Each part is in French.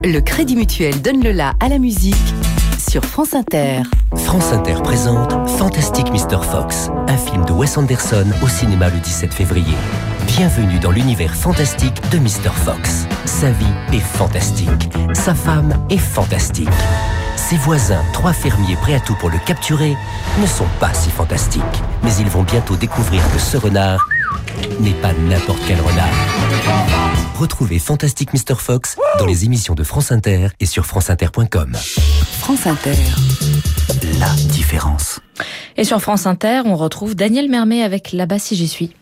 Le Crédit Mutuel donne le la à la musique sur France Inter. France Inter présente Fantastic Mr. Fox, un film de Wes Anderson au cinéma le 17 février. Bienvenue dans l'univers fantastique de Mr. Fox. Sa vie est fantastique. Sa femme est fantastique. Ses voisins, 3 fermiers prêts à tout pour le capturer, ne sont pas si fantastiques. Mais ils vont bientôt découvrir que ce renard n'est pas n'importe quel renard. Retrouvez Fantastic Mr. Fox dans les émissions de France Inter et sur franceinter.com. France Inter. La différence. Et sur France Inter, on retrouve Daniel Mermet avec Là-bas si j'y suis.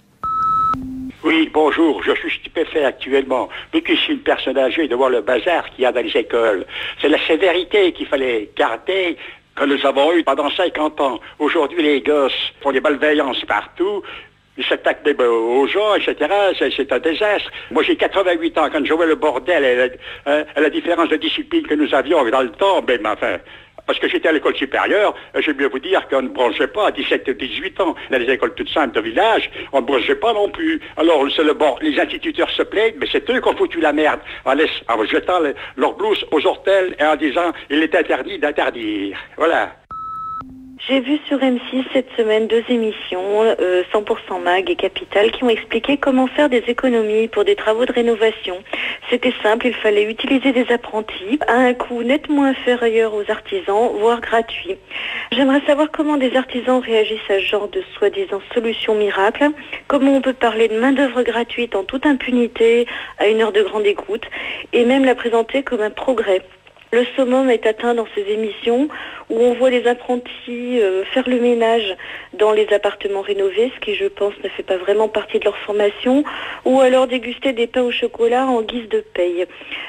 Oui, bonjour, je suis stupéfait actuellement, vu que je suis une personne âgée, de voir le bazar qu'il y a dans les écoles. C'est la sévérité qu'il fallait garder, que nous avons eu pendant 50 ans. Aujourd'hui, les gosses font des malveillances partout. Ils s'attaquent aux gens, etc. C'est un désastre. Moi, j'ai 88 ans. Quand je vois le bordel et la différence de discipline que nous avions dans le temps, ben, enfin, parce que j'étais à l'école supérieure, je vais bien vous dire qu'on ne bronchait pas à 17 ou 18 ans. Dans les écoles toutes simples de village, on ne bronchait pas non plus. Alors, c'est le bord. Les instituteurs se plaignent, mais c'est eux qui ont foutu la merde. En jetant leur blouse aux ortels et en disant, il est interdit d'interdire. Voilà. J'ai vu sur M6 cette semaine 2 émissions, 100% Mag et Capital, qui ont expliqué comment faire des économies pour des travaux de rénovation. C'était simple, il fallait utiliser des apprentis à un coût nettement inférieur aux artisans, voire gratuit. J'aimerais savoir comment des artisans réagissent à ce genre de soi-disant solution miracle, comment on peut parler de main-d'œuvre gratuite en toute impunité, à une heure de grande écoute, et même la présenter comme un progrès. Le summum est atteint dans ces émissions où on voit les apprentis faire le ménage dans les appartements rénovés, ce qui, je pense, ne fait pas vraiment partie de leur formation, ou alors déguster des pains au chocolat en guise de paye.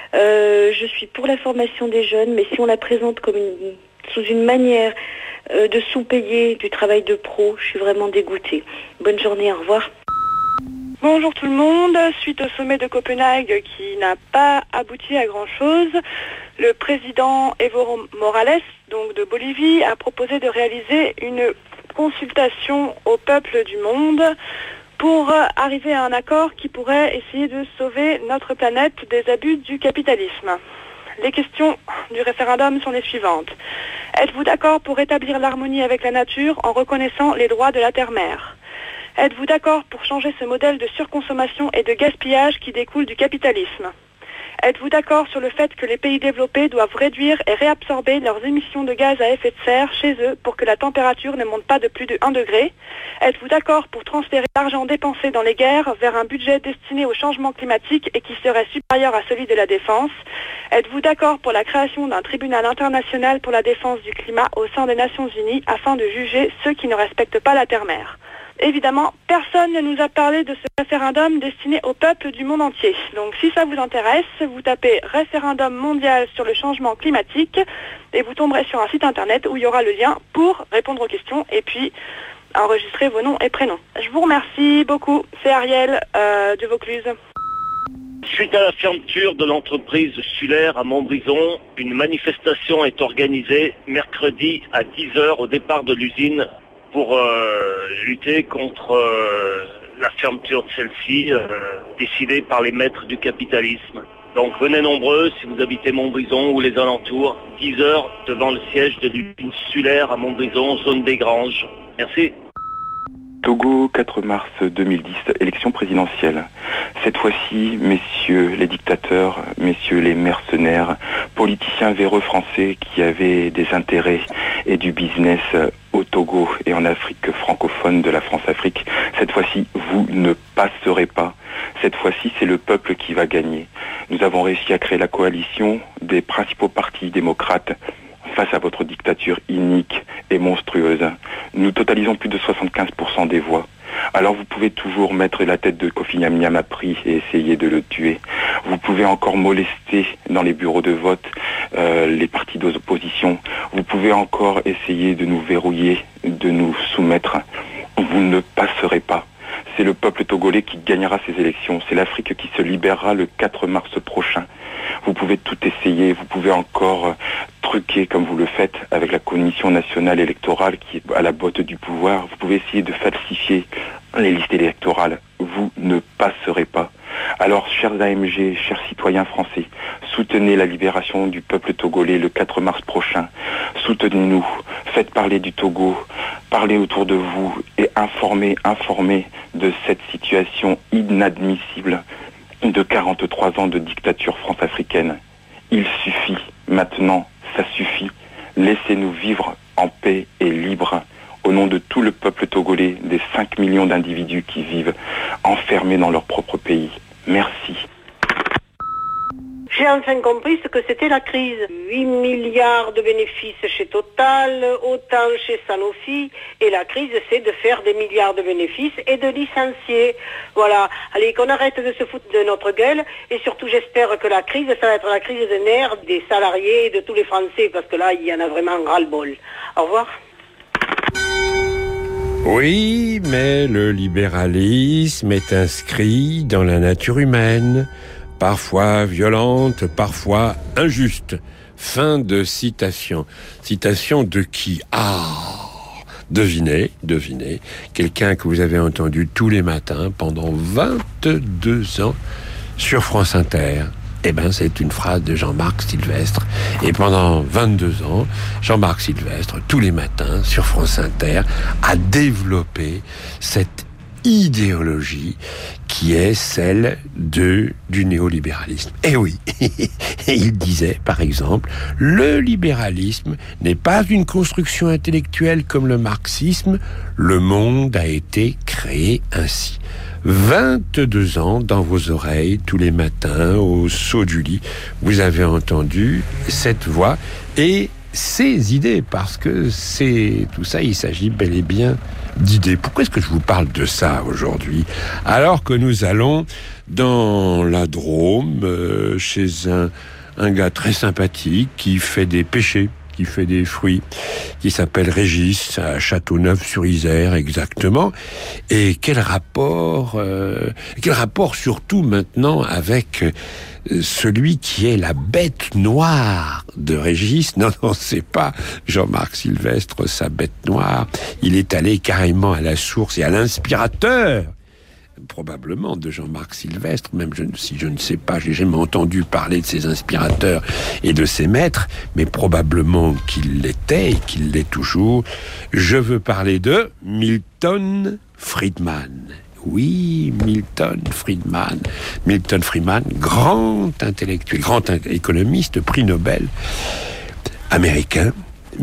Je suis pour la formation des jeunes, mais si on la présente comme sous une manière de sous-payer du travail de pro, je suis vraiment dégoûtée. Bonne journée, au revoir. Bonjour tout le monde. Suite au sommet de Copenhague qui n'a pas abouti à grand-chose, le président Evo Morales, donc de Bolivie, a proposé de réaliser une consultation au peuple du monde pour arriver à un accord qui pourrait essayer de sauver notre planète des abus du capitalisme. Les questions du référendum sont les suivantes. Êtes-vous d'accord pour rétablir l'harmonie avec la nature en reconnaissant les droits de la terre-mère ? Êtes-vous d'accord pour changer ce modèle de surconsommation et de gaspillage qui découle du capitalisme ? Êtes-vous d'accord sur le fait que les pays développés doivent réduire et réabsorber leurs émissions de gaz à effet de serre chez eux pour que la température ne monte pas de plus de 1 degré ? Êtes-vous d'accord pour transférer l'argent dépensé dans les guerres vers un budget destiné au changement climatique et qui serait supérieur à celui de la défense ? Êtes-vous d'accord pour la création d'un tribunal international pour la défense du climat au sein des Nations Unies afin de juger ceux qui ne respectent pas la terre-mère ? Évidemment, personne ne nous a parlé de ce référendum destiné au peuple du monde entier. Donc si ça vous intéresse, vous tapez référendum mondial sur le changement climatique et vous tomberez sur un site internet où il y aura le lien pour répondre aux questions et puis enregistrer vos noms et prénoms. Je vous remercie beaucoup. C'est Ariel de Vaucluse. Suite à la fermeture de l'entreprise Sulaire à Montbrison, une manifestation est organisée mercredi à 10h au départ de l'usine pour lutter contre la fermeture de celle-ci, décidée par les maîtres du capitalisme. Donc venez nombreux si vous habitez Montbrison ou les alentours, 10 heures devant le siège de l'usine Sulaire à Montbrison, zone des Granges. Merci. Togo, 4 mars 2010, élection présidentielle. Cette fois-ci, messieurs les dictateurs, messieurs les mercenaires, politiciens véreux français qui avaient des intérêts et du business au Togo et en Afrique francophone de la France-Afrique, cette fois-ci, vous ne passerez pas. Cette fois-ci, c'est le peuple qui va gagner. Nous avons réussi à créer la coalition des principaux partis démocrates face à votre dictature inique et monstrueuse. Nous totalisons plus de 75% des voix. Alors vous pouvez toujours mettre la tête de Kofi Niam à prix et essayer de le tuer. Vous pouvez encore molester dans les bureaux de vote les partis d'opposition. Vous pouvez encore essayer de nous verrouiller, de nous soumettre. Vous ne passerez pas. C'est le peuple togolais qui gagnera ces élections. C'est l'Afrique qui se libérera le 4 mars prochain. Vous pouvez tout essayer, vous pouvez encore truquer comme vous le faites avec la Commission nationale électorale qui est à la botte du pouvoir. Vous pouvez essayer de falsifier les listes électorales. Vous ne passerez pas. Alors, chers AMG, chers citoyens français, soutenez la libération du peuple togolais le 4 mars prochain. Soutenez-nous, faites parler du Togo, parlez autour de vous et informez de cette situation inadmissible de 43 ans de dictature france-africaine. Il suffit, maintenant, ça suffit. Laissez-nous vivre en paix et libre. Au nom de tout le peuple togolais, des 5 millions d'individus qui vivent enfermés dans leur propre pays. Merci. J'ai enfin compris ce que c'était la crise. 8 milliards de bénéfices chez Total, autant chez Sanofi. Et la crise, c'est de faire des milliards de bénéfices et de licencier. Voilà. Allez, qu'on arrête de se foutre de notre gueule. Et surtout, j'espère que la crise, ça va être la crise des nerfs des salariés et de tous les Français. Parce que là, il y en a vraiment ras-le-bol. Au revoir. Oui, mais le libéralisme est inscrit dans la nature humaine, parfois violente, parfois injuste. Fin de citation. Citation de qui? Devinez, quelqu'un que vous avez entendu tous les matins pendant 22 ans sur France Inter. Eh ben, c'est une phrase de Jean-Marc Sylvestre. Et pendant 22 ans, Jean-Marc Sylvestre, tous les matins, sur France Inter, a développé cette idéologie qui est celle du néolibéralisme. Eh oui, il disait, par exemple, le libéralisme n'est pas une construction intellectuelle comme le marxisme, le monde a été créé ainsi. 22 ans dans vos oreilles, tous les matins, au saut du lit, vous avez entendu cette voix et ces idées, parce que c'est tout ça, il s'agit bel et bien d'idées. Pourquoi est-ce que je vous parle de ça aujourd'hui, alors que nous allons dans la Drôme, chez un gars très sympathique qui fait des pêchers, qui fait des fruits, qui s'appelle Régis, à Châteauneuf-sur-Isère exactement. Et quel rapport surtout maintenant avec celui qui est la bête noire de Régis. Non, c'est pas Jean-Marc Sylvestre, sa bête noire. Il est allé carrément à la source et à l'inspirateur, probablement, de Jean-Marc Sylvestre, même si je ne sais pas, j'ai jamais entendu parler de ses inspirateurs et de ses maîtres, mais probablement qu'il l'était et qu'il l'est toujours. Je veux parler de Milton Friedman. Oui, Milton Friedman. Milton Friedman, grand intellectuel, grand économiste, prix Nobel américain,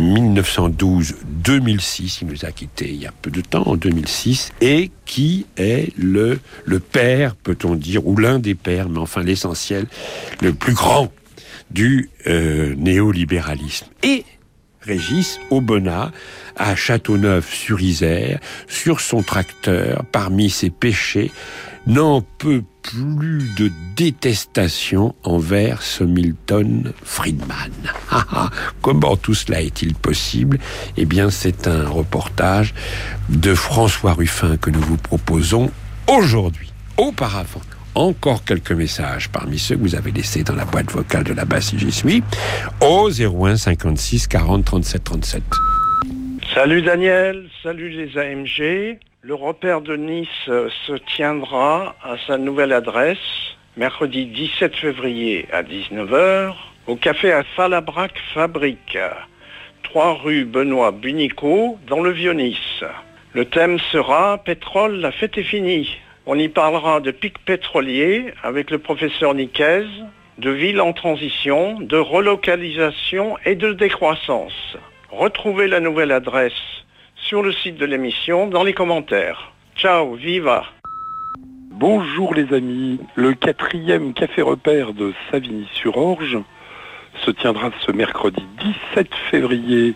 1912-2006, il nous a quittés il y a peu de temps, en 2006, et qui est le père, peut-on dire, ou l'un des pères, mais enfin l'essentiel, le plus grand du néolibéralisme. Et Régis Aubenas, à Châteauneuf-sur-Isère, sur son tracteur, parmi ses péchés, n'en peut plus de détestation envers ce Milton Friedman. Comment tout cela est-il possible? Eh bien, c'est un reportage de François Ruffin que nous vous proposons aujourd'hui. Auparavant, encore quelques messages parmi ceux que vous avez laissés dans la boîte vocale de là-bas si j'y suis, au 01 56 40 37 37. Salut Daniel, salut les AMG. Le repère de Nice se tiendra à sa nouvelle adresse, mercredi 17 février à 19h, au café à Salabrac Fabrique, 3 rue Benoît Bunico, dans le Vieux-Nice. Le thème sera « Pétrole, la fête est finie ». On y parlera de pics pétroliers avec le professeur Niquez, de villes en transition, de relocalisation et de décroissance. Retrouvez la nouvelle adresse sur le site de l'émission dans les commentaires. Ciao, viva! Bonjour les amis, le 4e café repère de Savigny-sur-Orge se tiendra ce mercredi 17 février.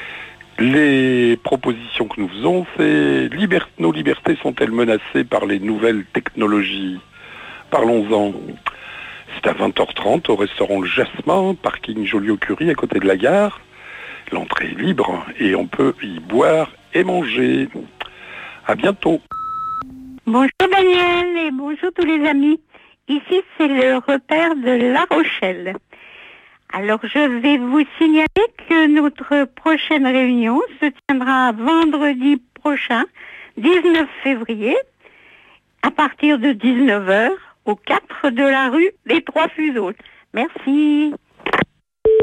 Les propositions que nous faisons, c'est nos libertés sont-elles menacées par les nouvelles technologies? Parlons-en. C'est à 20h30 au restaurant Le Jasmin, parking Joliot-Curie à côté de la gare. L'entrée est libre et on peut y boire et manger. À bientôt. Bonjour Daniel et bonjour tous les amis. Ici c'est le repère de La Rochelle. Alors je vais vous signaler que notre prochaine réunion se tiendra vendredi prochain, 19 février, à partir de 19h, au 4 de la rue des Trois Fuseaux. Merci. Allô ?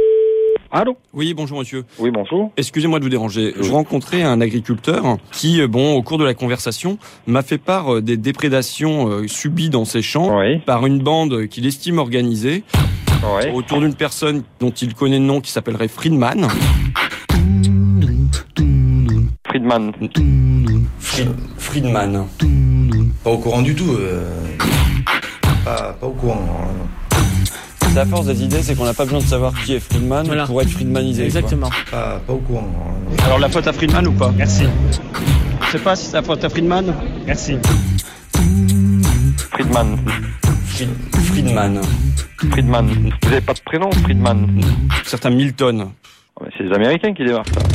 Oui, bonjour monsieur. Oui, bonjour. Excusez-moi de vous déranger. Je rencontrais un agriculteur qui, au cours de la conversation, m'a fait part des déprédations subies dans ses champs par une bande qu'il estime organisée autour d'une personne dont il connaît le nom qui s'appellerait Friedman. Friedman. Pas au courant du tout. Pas au courant. La force des idées, c'est qu'on n'a pas besoin de savoir qui est Friedman pour être Friedmanisé. Exactement. Pas au courant. Alors la faute à Friedman ou pas ? Merci. Je sais pas si c'est la faute à Friedman. Merci. Friedman. Friedman. Vous n'avez pas de prénom, Friedman ? Certain Milton. C'est les Américains qui démarrent ça.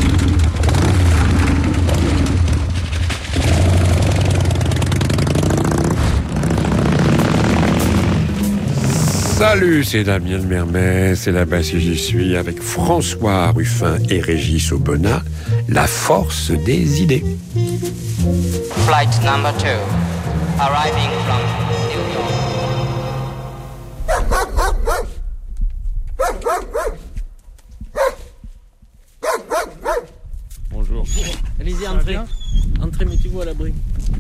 Salut, c'est Damien Mermet, c'est là-bas si j'y suis, avec François Ruffin et Régis Aubenas, la force des idées. Flight number 2, arriving from New York. Bonjour. Allez-y, entrez, mettez-vous à l'abri.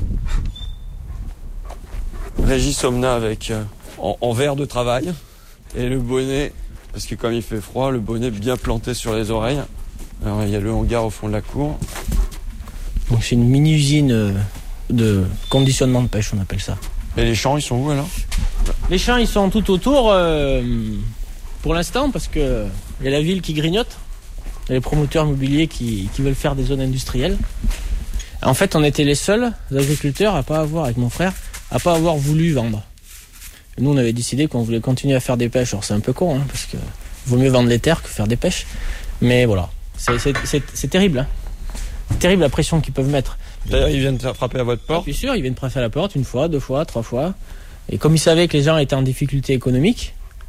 Régis Aubenas avec... En verre de travail et le bonnet, parce que comme il fait froid, le bonnet bien planté sur les oreilles. Alors il y a le hangar au fond de la cour. Donc c'est une mini-usine de conditionnement de pêche, on appelle ça. Et les champs, ils sont où alors ? Les champs, ils sont tout autour pour l'instant, parce que il y a la ville qui grignote, il y a les promoteurs immobiliers qui veulent faire des zones industrielles. En fait, on était les seuls agriculteurs avec mon frère, à pas avoir voulu vendre. Nous, on avait décidé qu'on voulait continuer à faire des pêches. Alors, c'est un peu con, parce que vaut mieux vendre les terres que faire des pêches. Mais voilà, c'est terrible. Hein. C'est terrible la pression qu'ils peuvent mettre. D'ailleurs, ils viennent frapper à votre porte ? Bien sûr, ils viennent frapper à la porte 1 fois, 2 fois, 3 fois. Et comme ils savaient que les gens étaient en difficulté économique,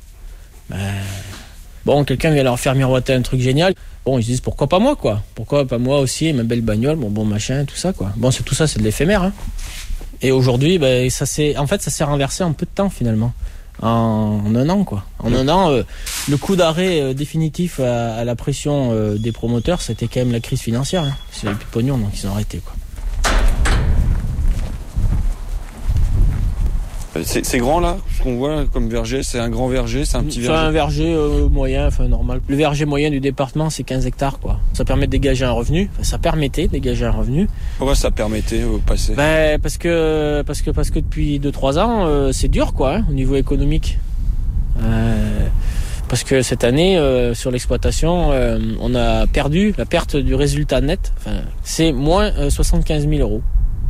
quelqu'un vient leur faire miroiter un truc génial. Bon, ils se disent pourquoi pas moi, quoi. Pourquoi pas moi aussi, ma belle bagnole, mon bon machin, tout ça, quoi. Bon, tout ça, c'est de l'éphémère, hein. Et aujourd'hui, ça s'est renversé en peu de temps finalement, en 1 an quoi. En 1 an, le coup d'arrêt définitif à la pression des promoteurs, c'était quand même la crise financière. Hein. Ils n'avaient plus de pognon, donc ils ont arrêté quoi. C'est grand là, ce qu'on voit là, comme verger, c'est un grand verger, c'est un petit verger. C'est un verger moyen, normal. Le verger moyen du département, c'est 15 hectares quoi. Ça permet de dégager un revenu. Ça permettait de dégager un revenu. Pourquoi ça permettait au passé ? Parce que depuis 2-3 ans, c'est dur quoi, au niveau économique. Parce que cette année, sur l'exploitation, on a perdu la perte du résultat net. C'est moins 75 000 euros.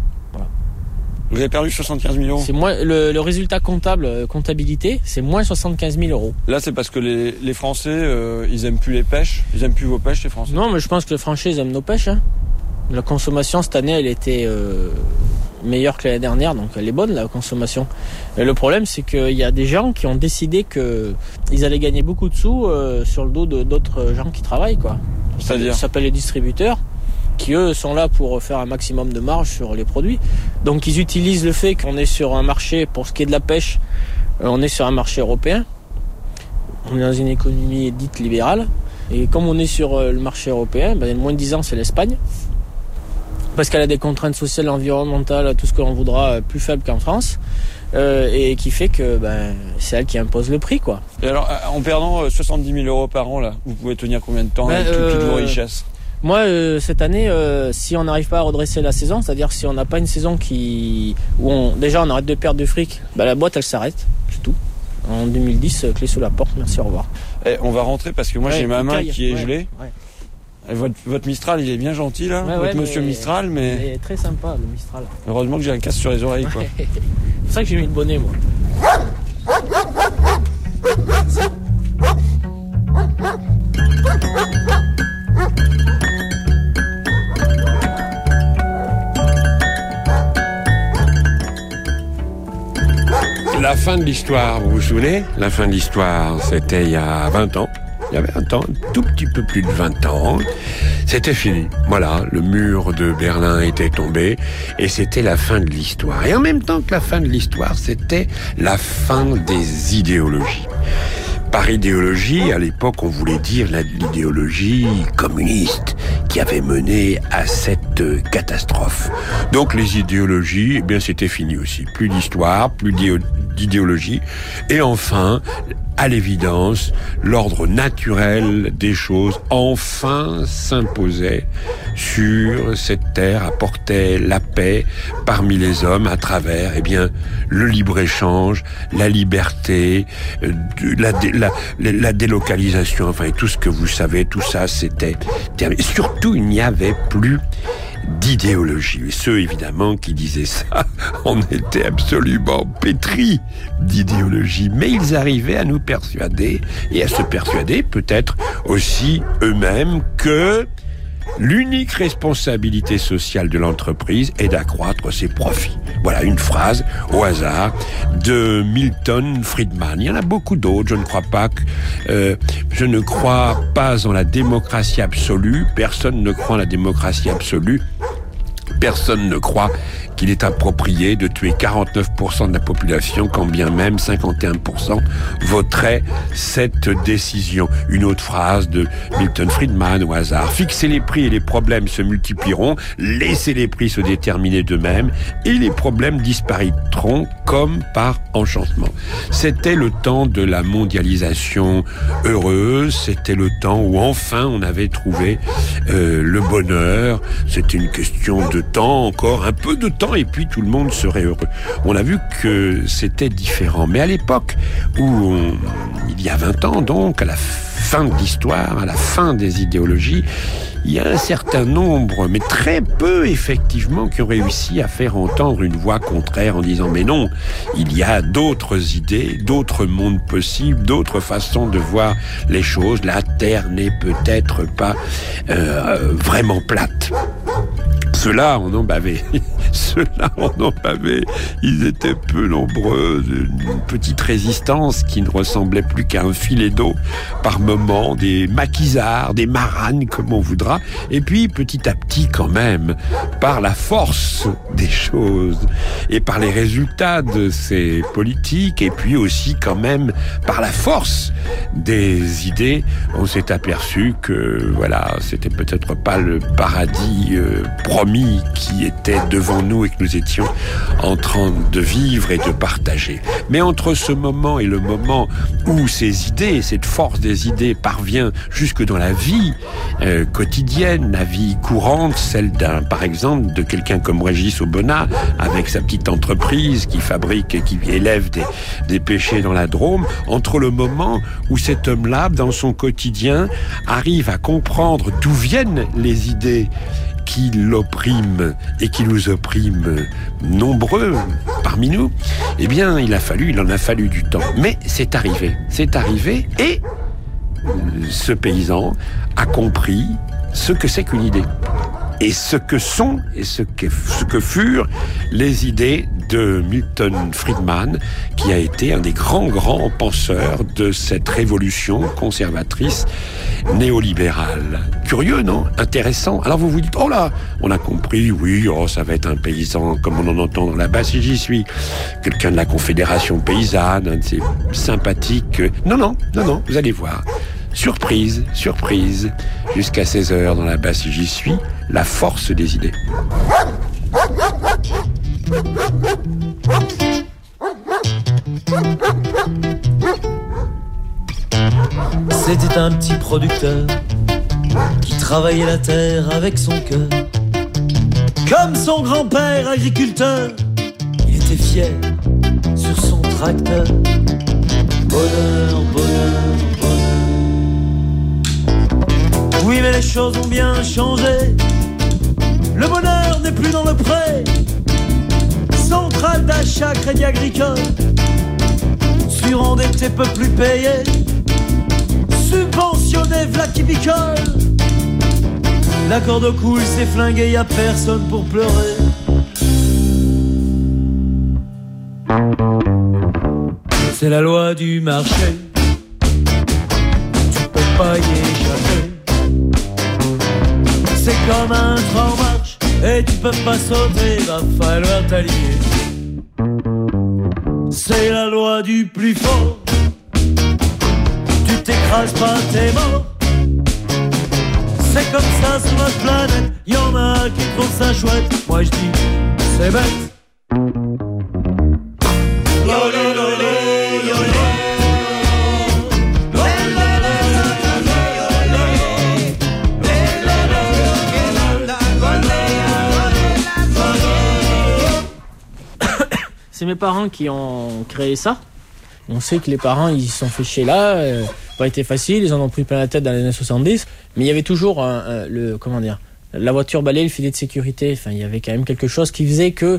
Vous avez perdu 75 000 euros ? C'est moins, le résultat comptabilité, c'est moins 75 000 euros. Là, c'est parce que les Français, ils aiment plus les pêches. Ils aiment plus vos pêches, les Français. Non, mais je pense que les Français, ils aiment nos pêches. Hein. La consommation, cette année, elle était meilleure que l'année dernière, donc elle est bonne, la consommation. Et le problème, c'est qu'il y a des gens qui ont décidé qu'ils allaient gagner beaucoup de sous sur le dos d'autres gens qui travaillent, quoi. C'est-à-dire ? Ça s'appelle les distributeurs, qui eux sont là pour faire un maximum de marge sur les produits. Donc ils utilisent le fait qu'on est sur un marché, pour ce qui est de la pêche, on est sur un marché européen. On est dans une économie dite libérale. Et comme on est sur le marché européen, le moins de 10 ans c'est l'Espagne. Parce qu'elle a des contraintes sociales, environnementales, tout ce que l'on voudra, plus faibles qu'en France. Et qui fait que c'est elle qui impose le prix, quoi. Et alors, en perdant 70 000 euros par an, là, vous pouvez tenir combien de temps avec toutes vos richesses ? Moi, cette année, si on n'arrive pas à redresser la saison, c'est-à-dire si on n'a pas une saison où on arrête de perdre du fric, la boîte elle s'arrête, c'est tout. En 2010, clé sous la porte, merci, au revoir. On va rentrer parce que moi j'ai ma main qui est gelée. Ouais. Et votre Mistral, il est bien gentil là, votre monsieur Mistral, mais... Il est très sympa le Mistral. Heureusement que j'ai un casque sur les oreilles, quoi. C'est pour ça que j'ai mis le bonnet, moi. La fin de l'histoire, vous vous souvenez ? La fin de l'histoire, c'était il y a 20 ans. il y avait un temps, un tout petit peu plus de 20 ans, c'était fini. Voilà, le mur de Berlin était tombé et c'était la fin de l'histoire. Et en même temps que la fin de l'histoire, c'était la fin des idéologies. Par idéologie, à l'époque, on voulait dire l'idéologie communiste qui avait mené à cette catastrophe. Donc les idéologies, eh bien c'était fini aussi. Plus d'histoire, plus d'idéologie. Et enfin, à l'évidence, l'ordre naturel des choses enfin s'imposait sur cette terre, apportait la paix parmi les hommes à travers, eh bien, le libre-échange, la liberté, la délocalisation, enfin, et tout ce que vous savez, tout ça, c'était terminé. Surtout, il n'y avait plus d'idéologie. Et ceux, évidemment, qui disaient ça, on était absolument pétris d'idéologie. Mais ils arrivaient à nous persuader, et à se persuader peut-être aussi eux-mêmes, que l'unique responsabilité sociale de l'entreprise est d'accroître ses profits. Voilà une phrase au hasard de Milton Friedman. Il y en a beaucoup d'autres. Je ne crois pas en la démocratie absolue. Personne ne croit en la démocratie absolue. Personne ne croit qu'il est approprié de tuer 49% de la population, quand bien même 51% voteraient cette décision. Une autre phrase de Milton Friedman au hasard. Fixer les prix et les problèmes se multiplieront, laisser les prix se déterminer d'eux-mêmes et les problèmes disparaîtront comme par enchantement. C'était le temps de la mondialisation heureuse, c'était le temps où enfin on avait trouvé le bonheur. C'était une question de temps, encore un peu de temps, et puis tout le monde serait heureux. On a vu que c'était différent. Mais à l'époque où, il y a 20 ans donc, à la fin de l'histoire, à la fin des idéologies, il y a un certain nombre, mais très peu effectivement, qui ont réussi à faire entendre une voix contraire en disant « Mais non, il y a d'autres idées, d'autres mondes possibles, d'autres façons de voir les choses. La Terre n'est peut-être pas vraiment plate. » Ceux-là en ont bavé. Ceux-là en ont bavé. Ils étaient peu nombreux. Une petite résistance qui ne ressemblait plus qu'à un filet d'eau par moments, des maquisards, des maranes, comme on voudra. Et puis, petit à petit, quand même, par la force des choses et par les résultats de ces politiques, et puis aussi, quand même, par la force des idées, on s'est aperçu que, voilà, c'était peut-être pas le paradis promis qui était devant nous et que nous étions en train de vivre et de partager. Mais entre ce moment et le moment où ces idées, cette force des idées parvient jusque dans la vie quotidienne, la vie courante, celle par exemple, de quelqu'un comme Régis Aubenas, avec sa petite entreprise qui fabrique et qui élève des pêchers dans la Drôme, entre le moment où cet homme-là, dans son quotidien, arrive à comprendre d'où viennent les idées qui l'oppriment et qui nous oppriment nombreux parmi nous, eh bien, il en a fallu du temps. Mais c'est arrivé et ce paysan a compris ce que c'est qu'une idée. Et ce que sont et ce que furent les idées de Milton Friedman, qui a été un des grands penseurs de cette révolution conservatrice néolibérale. Curieux, non? Intéressant. Alors vous vous dites, oh là, on a compris, oui, ça va être un paysan comme on en entend dans la basse, et j'y suis. Quelqu'un de la Confédération paysanne, un de ces sympathiques. Non, vous allez voir. Surprise, jusqu'à 16h dans la basse, j'y suis, la force des idées. C'était un petit producteur qui travaillait la terre avec son cœur. Comme son grand-père agriculteur, il était fier sur son tracteur. Bonheur. Oui, mais les choses ont bien changé. Le bonheur n'est plus dans le pré. Centrale d'achat, crédit agricole. Surendetté, peut plus payer. Subventionné, v'là qui picole. La corde coule, c'est flingué, y a personne pour pleurer. C'est la loi du marché. Tu peux pailler jamais. C'est comme un train en marche et tu peux pas sauter, va falloir t'allier. C'est la loi du plus fort. Tu t'écrases pas, t'es mort. C'est comme ça sur notre planète. Y'en a qui trouvent ça chouette. Moi je dis, c'est bête. C'est mes parents qui ont créé ça. On sait que les parents, ils se sont fait chier là. Pas été facile, ils en ont pris plein la tête dans les années 70. Mais il y avait toujours la voiture balai, le filet de sécurité. Enfin, il y avait quand même quelque chose qui faisait que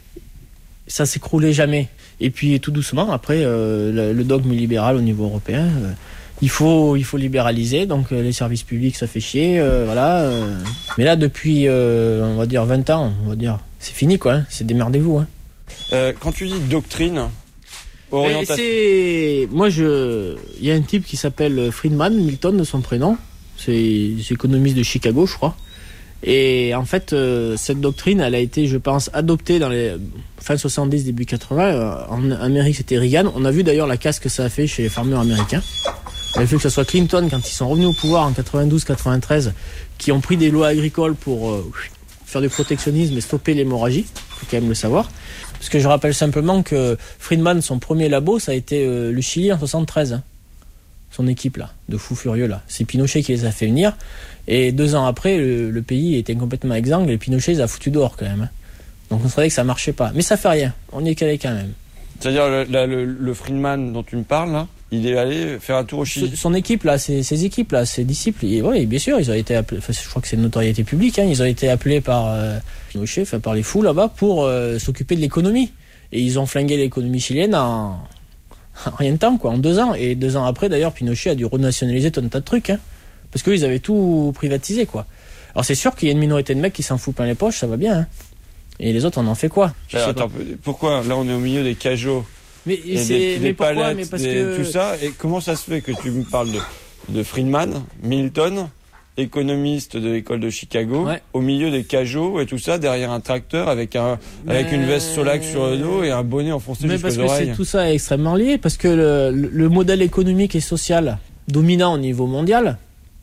ça s'écroulait jamais. Et puis tout doucement, après, le dogme libéral au niveau européen, il faut libéraliser. Donc les services publics, ça fait chier, voilà. Mais là, depuis, on va dire 20 ans, c'est fini quoi. Hein, c'est démerdez-vous. Hein. Quand tu dis doctrine, orientation... il y a un type qui s'appelle Friedman, Milton de son prénom, c'est économiste de Chicago je crois, et en fait cette doctrine elle a été je pense adoptée dans les fin 70 début 80, en Amérique c'était Reagan, on a vu d'ailleurs la casse que ça a fait chez les farmers américains, il a fallu que ce soit Clinton quand ils sont revenus au pouvoir en 92-93 qui ont pris des lois agricoles pour faire du protectionnisme et stopper l'hémorragie, faut quand même le savoir. Parce que je rappelle simplement que Friedman, son premier labo, ça a été le Chili en 73. Hein. Son équipe là, de fous furieux là. C'est Pinochet qui les a fait venir. Et 2 ans après, le pays était complètement exsangue et Pinochet les a foutus dehors quand même. Hein. Donc on savait que ça marchait pas. Mais ça fait rien, on y est calé quand même. C'est-à-dire le Friedman dont tu me parles là, il est allé faire un tour au Chili. Son équipe là, ses équipes là, ses disciples, oui bien sûr, ils ont été appelés, je crois que c'est une notoriété publique, hein, ils ont été appelés par Pinochet, par les fous là-bas pour s'occuper de l'économie. Et ils ont flingué l'économie chilienne en rien de temps quoi, en 2 ans. Et 2 ans après d'ailleurs, Pinochet a dû renationaliser tout un tas de trucs, hein, parce qu'ils avaient tout privatisé quoi. Alors c'est sûr qu'il y a une minorité de mecs qui s'en foutent plein les poches, ça va bien. Hein. Et les autres on en fait quoi? Attends, pourquoi là on est au milieu des cajots? Mais pourquoi? Mais parce que tout ça, et comment ça se fait que tu me parles de Friedman, Milton, économiste de l'école de Chicago, au milieu des cajots et tout ça, derrière un tracteur avec une veste Solax sur le dos et un bonnet enfoncé jusqu'aux oreilles? Parce que tout ça est extrêmement lié, parce que le modèle économique et social dominant au niveau mondial,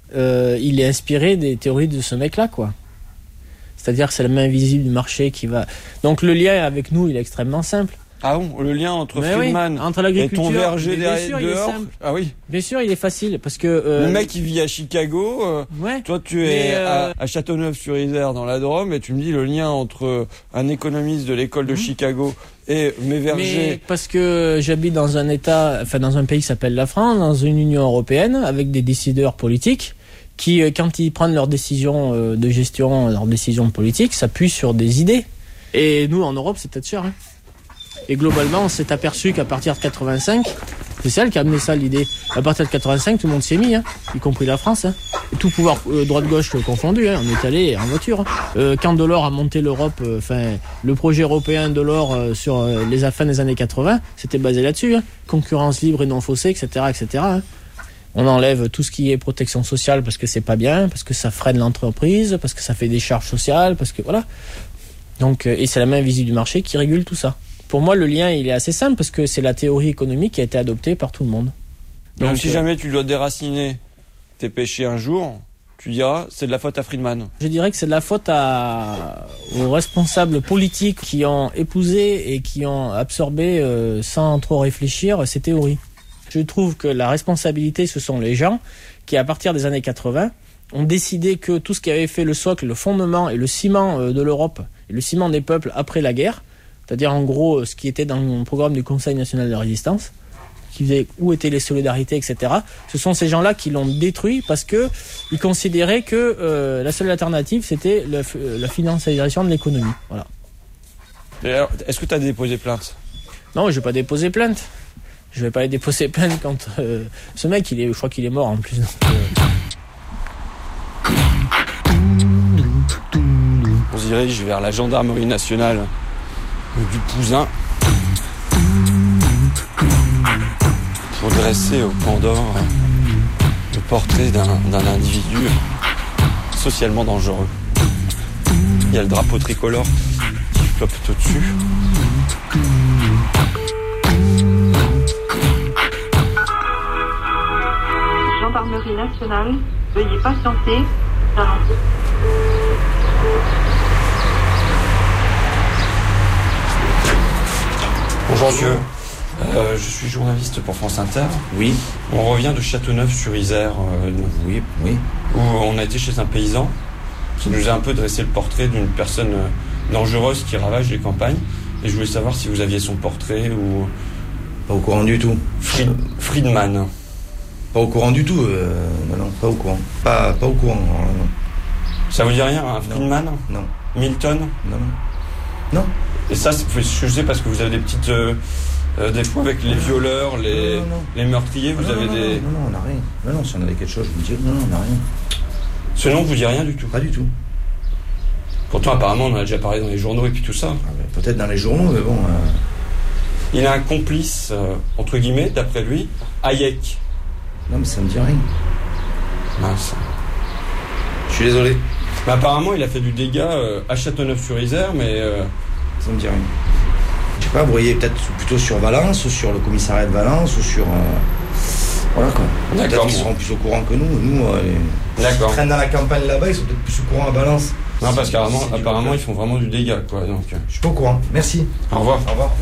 il est inspiré des théories de ce mec-là, quoi. C'est-à-dire que c'est la main invisible du marché qui va... Donc le lien avec nous, il est extrêmement simple. Ah bon, le lien entre Friedman entre et ton verger derrière dehors. Ah oui. Bien sûr, il est facile parce que le mec il vit à Chicago, toi tu es à Châteauneuf-sur-Isère dans la Drôme et tu me dis le lien entre un économiste de l'école de Chicago et mes vergers. Mais parce que j'habite dans un pays qui s'appelle la France, dans une Union européenne avec des décideurs politiques qui quand ils prennent leurs décisions de gestion, leurs décisions politiques, s'appuient sur des idées. Et nous en Europe, c'est Thatcher, hein. Et globalement, on s'est aperçu qu'à partir de 85, c'est celle qui a amené ça l'idée. À partir de 85, tout le monde s'est mis, hein, y compris la France. Hein. Et tout pouvoir droite-gauche confondu, hein, on est allé en voiture. Hein. Quand Delors a monté l'Europe, le projet européen Delors sur les fins des années 80, c'était basé là-dessus. Hein. Concurrence libre et non faussée, etc. etc. Hein. On enlève tout ce qui est protection sociale parce que c'est pas bien, parce que ça freine l'entreprise, parce que ça fait des charges sociales, parce que voilà. Donc, et c'est la main invisible du marché qui régule tout ça. Pour moi, le lien, il est assez simple parce que c'est la théorie économique qui a été adoptée par tout le monde. Donc si jamais tu dois déraciner tes péchés un jour, tu diras c'est de la faute à Friedman. Je dirais que c'est de la faute aux responsables politiques qui ont épousé et qui ont absorbé sans trop réfléchir ces théories. Je trouve que la responsabilité, ce sont les gens qui, à partir des années 80, ont décidé que tout ce qui avait fait le socle, le fondement et le ciment de l'Europe, et le ciment des peuples après la guerre, c'est-à-dire en gros ce qui était dans mon programme du Conseil national de résistance, qui disait où étaient les solidarités, etc. Ce sont ces gens-là qui l'ont détruit parce que ils considéraient que la seule alternative c'était la financiarisation de l'économie. Voilà. Et alors, est-ce que tu as déposé plainte? Non, je vais pas déposer plainte. Je vais pas aller déposer plainte quand ce mec, je crois qu'il est mort en plus. Donc, On se dirige vers la gendarmerie nationale du Pouzin pour dresser au Pandore le portrait d'un individu socialement dangereux. Il y a le drapeau tricolore qui flotte au-dessus. Gendarmerie nationale, veuillez patienter. Bonjour monsieur, je suis journaliste pour France Inter. Oui. On revient de Châteauneuf-sur-Isère, oui, où on a été chez un paysan qui nous a un peu dressé le portrait d'une personne dangereuse qui ravage les campagnes. Et je voulais savoir si vous aviez son portrait ou... Pas au courant du tout. Friedman. Pas au courant du tout, non, pas au courant. Pas au courant, non. Ça vous dit rien, hein, Friedman? Non. Milton? Non. Et ça, je sais parce que vous avez des petites... des fois avec les violeurs, les meurtriers, vous avez des... Non, on n'a rien. Non, si on avait quelque chose, je vous dis, non, on n'a rien. Ce nom vous dit rien du tout? Pas du tout. Pourtant, apparemment, on en a déjà parlé dans les journaux et puis tout ça. Peut-être dans les journaux, mais bon... Il a un complice, entre guillemets, d'après lui, Hayek. Non, mais ça me dit rien. Mince. Je suis désolé. Mais apparemment, il a fait du dégât à Châteauneuf-sur-Isère, mais... Ça me dit rien. Je sais pas, vous voyez peut-être plutôt sur Valence, ou sur le commissariat de Valence, ou sur... Voilà quoi. Peut-être qu'ils seront plus au courant que nous. Nous, qui traînent dans la campagne là-bas, ils sont peut-être plus au courant à Valence. Non, parce qu'apparemment, ils font vraiment du dégât, quoi. Donc... Je suis pas au courant. Merci. Au revoir. Au revoir.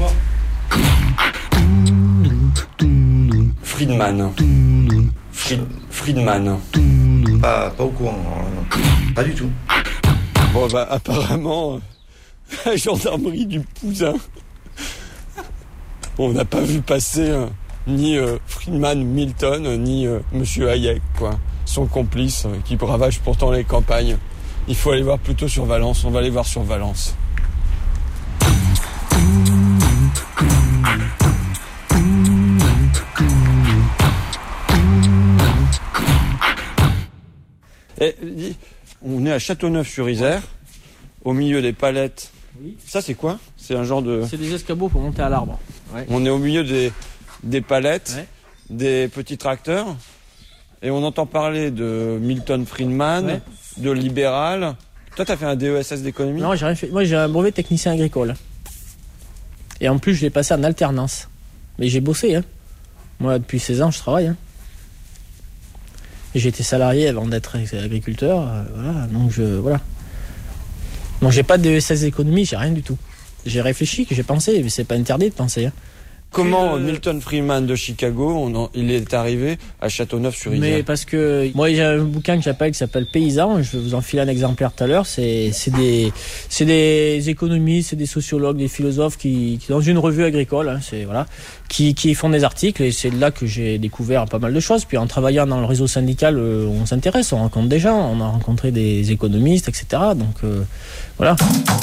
Friedman. Friedman. Pas au courant, non. Pas du tout. Bon, bah, apparemment, la gendarmerie du Pouzin, on n'a pas vu passer ni Friedman Milton, ni Monsieur Hayek, quoi. Son complice, qui ravage pourtant les campagnes. Il faut aller voir plutôt sur Valence. On va aller voir sur Valence. On est à Châteauneuf-sur-Isère, au milieu des palettes. Oui. Ça, c'est quoi? C'est un genre de... C'est des escabeaux pour monter à l'arbre. Ouais. On est au milieu des palettes, ouais. Des petits tracteurs, et on entend parler de Milton Friedman, ouais. De libéral. Toi, t'as fait un DESS d'économie? Non, j'ai rien fait. Moi, j'ai un brevet technicien agricole. Et en plus, je l'ai passé en alternance. Mais j'ai bossé, hein. Moi, depuis 16 ans, je travaille, hein. J'ai été salarié avant d'être agriculteur, voilà. Voilà. Donc j'ai pas de DESS d'économie, j'ai rien du tout. J'ai réfléchi, que j'ai pensé, mais c'est pas interdit de penser, hein. Comment Milton Friedman de Chicago, il est arrivé à Châteauneuf-sur-Isère? Mais parce que moi j'ai un bouquin qui s'appelle Paysan, je vais vous en filer un exemplaire tout à l'heure. C'est des économistes, c'est des sociologues, des philosophes qui dans une revue agricole, hein, qui font des articles, et c'est là que j'ai découvert pas mal de choses. Puis en travaillant dans le réseau syndical, on s'intéresse, on rencontre des gens, on a rencontré des économistes, etc. Donc voilà.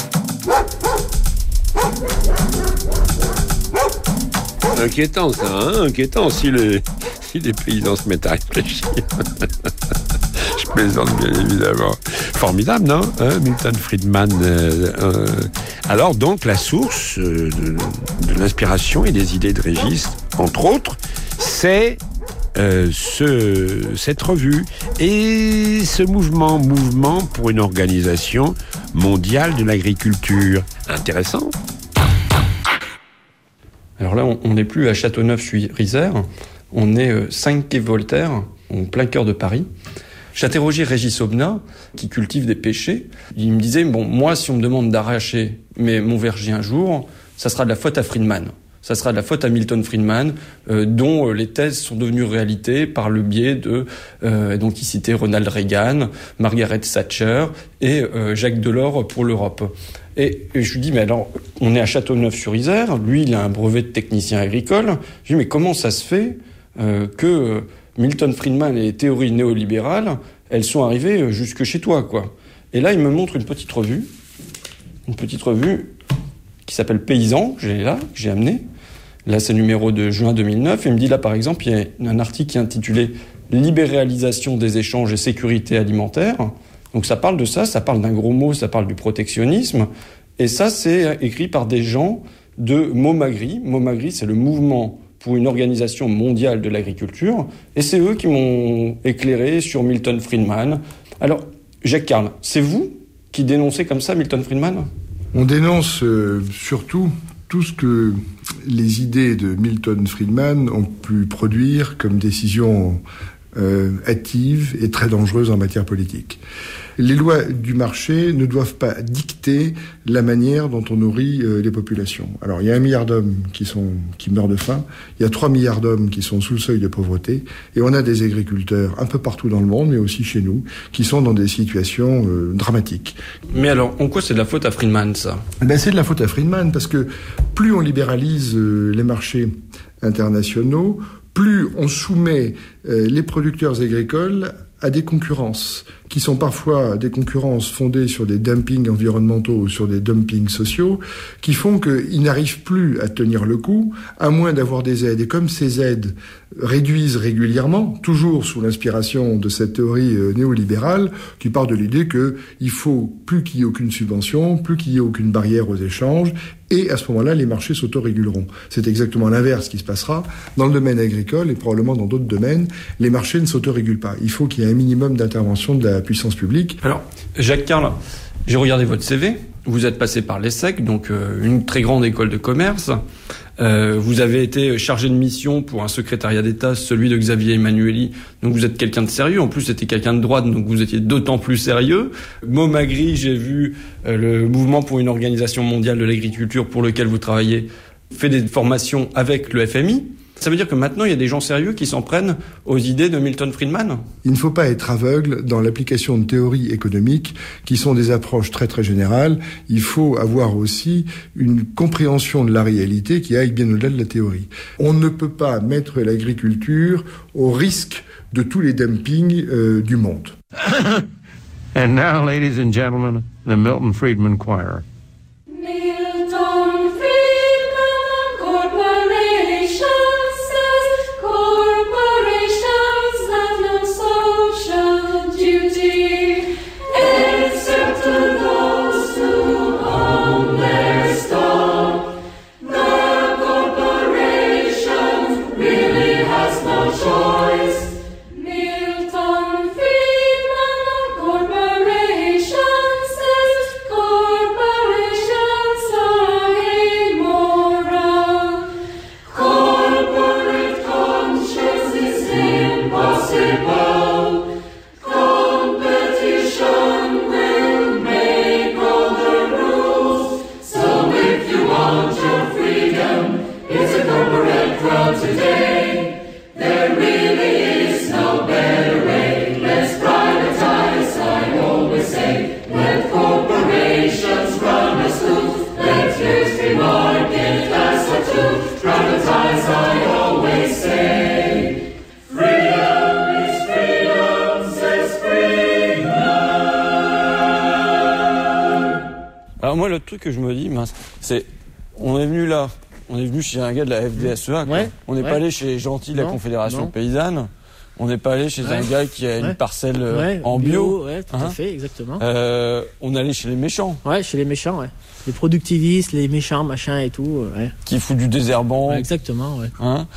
Inquiétant ça, hein, inquiétant si les paysans se mettent à réfléchir. Je plaisante bien évidemment. Formidable, non, hein, Milton Friedman. Alors donc la source de l'inspiration et des idées de Régis, entre autres, c'est cette revue et ce mouvement pour une organisation mondiale de l'agriculture. Intéressant. Alors là, on n'est plus à Châteauneuf-sur-Isère, on est 5 quai Voltaire, en plein cœur de Paris. J'interrogeais Régis Aubenas, qui cultive des pêchers. Il me disait, bon, moi, si on me demande d'arracher mon verger un jour, ça sera de la faute à Friedman. Ça sera de la faute à Milton Friedman, dont les thèses sont devenues réalité par le biais de... donc il citait Ronald Reagan, Margaret Thatcher et Jacques Delors pour l'Europe. Et je lui dis, mais alors, on est à Châteauneuf-sur-Isère, lui, il a un brevet de technicien agricole. Je lui dis, mais comment ça se fait que Milton Friedman et les théories néolibérales, elles sont arrivées jusque chez toi, quoi. Et là, il me montre une petite revue qui s'appelle Paysan, que j'ai amené. Là, c'est le numéro de juin 2009. Et il me dit, là, par exemple, il y a un article qui est intitulé « Libéralisation des échanges et sécurité alimentaire ». Donc ça parle de ça parle d'un gros mot, ça parle du protectionnisme. Et ça, c'est écrit par des gens de Momagri. Momagri, c'est le mouvement pour une organisation mondiale de l'agriculture, et c'est eux qui m'ont éclairé sur Milton Friedman. Alors, Jacques Carle, c'est vous qui dénoncez comme ça Milton Friedman ? On dénonce surtout tout ce que les idées de Milton Friedman ont pu produire comme décisions hâtives et très dangereuses en matière politique. Les lois du marché ne doivent pas dicter la manière dont on nourrit les populations. Alors, il y a 1 milliard d'hommes qui meurent de faim, il y a 3 milliards d'hommes qui sont sous le seuil de pauvreté, et on a des agriculteurs un peu partout dans le monde, mais aussi chez nous, qui sont dans des situations dramatiques. Mais alors, en quoi c'est de la faute à Friedman, ça ? C'est de la faute à Friedman, parce que plus on libéralise les marchés internationaux, plus on soumet les producteurs agricoles à des concurrences, qui sont parfois des concurrences fondées sur des dumpings environnementaux ou sur des dumpings sociaux, qui font qu'ils n'arrivent plus à tenir le coup, à moins d'avoir des aides. Et comme ces aides réduisent régulièrement, toujours sous l'inspiration de cette théorie néolibérale, qui part de l'idée qu'il faut plus qu'il y ait aucune subvention, plus qu'il y ait aucune barrière aux échanges, et à ce moment-là, les marchés s'autoréguleront. C'est exactement l'inverse qui se passera. Dans le domaine agricole et probablement dans d'autres domaines, les marchés ne s'autorégulent pas. Il faut qu'il y ait un minimum d'intervention de la puissance publique. Alors, Jacques Carle, j'ai regardé votre CV. Vous êtes passé par l'ESSEC, donc une très grande école de commerce. Vous avez été chargé de mission pour un secrétariat d'État, celui de Xavier Emmanuelli. Donc vous êtes quelqu'un de sérieux. En plus, c'était quelqu'un de droite, donc vous étiez d'autant plus sérieux. Momagri, j'ai vu le mouvement pour une organisation mondiale de l'agriculture pour lequel vous travaillez, fait des formations avec le FMI. Ça veut dire que maintenant, il y a des gens sérieux qui s'en prennent aux idées de Milton Friedman ? Il ne faut pas être aveugle dans l'application de théories économiques qui sont des approches très très générales. Il faut avoir aussi une compréhension de la réalité qui aille bien au-delà de la théorie. On ne peut pas mettre l'agriculture au risque de tous les dumpings du monde. And now, ladies and gentlemen, the Milton Friedman Choir. Alors moi, le truc que je me dis, c'est, on est venu chez un gars de la FDSEA, quoi. Ouais, on n'est pas allé chez les gentils de la Confédération paysanne, on n'est pas allé chez un gars qui a une parcelle en bio. Ouais, tout à fait, exactement. On est allé chez les méchants. Ouais, chez les méchants, ouais. Les productivistes, les méchants, machin et tout, ouais. Qui foutent du désherbant. Ouais, exactement, ouais.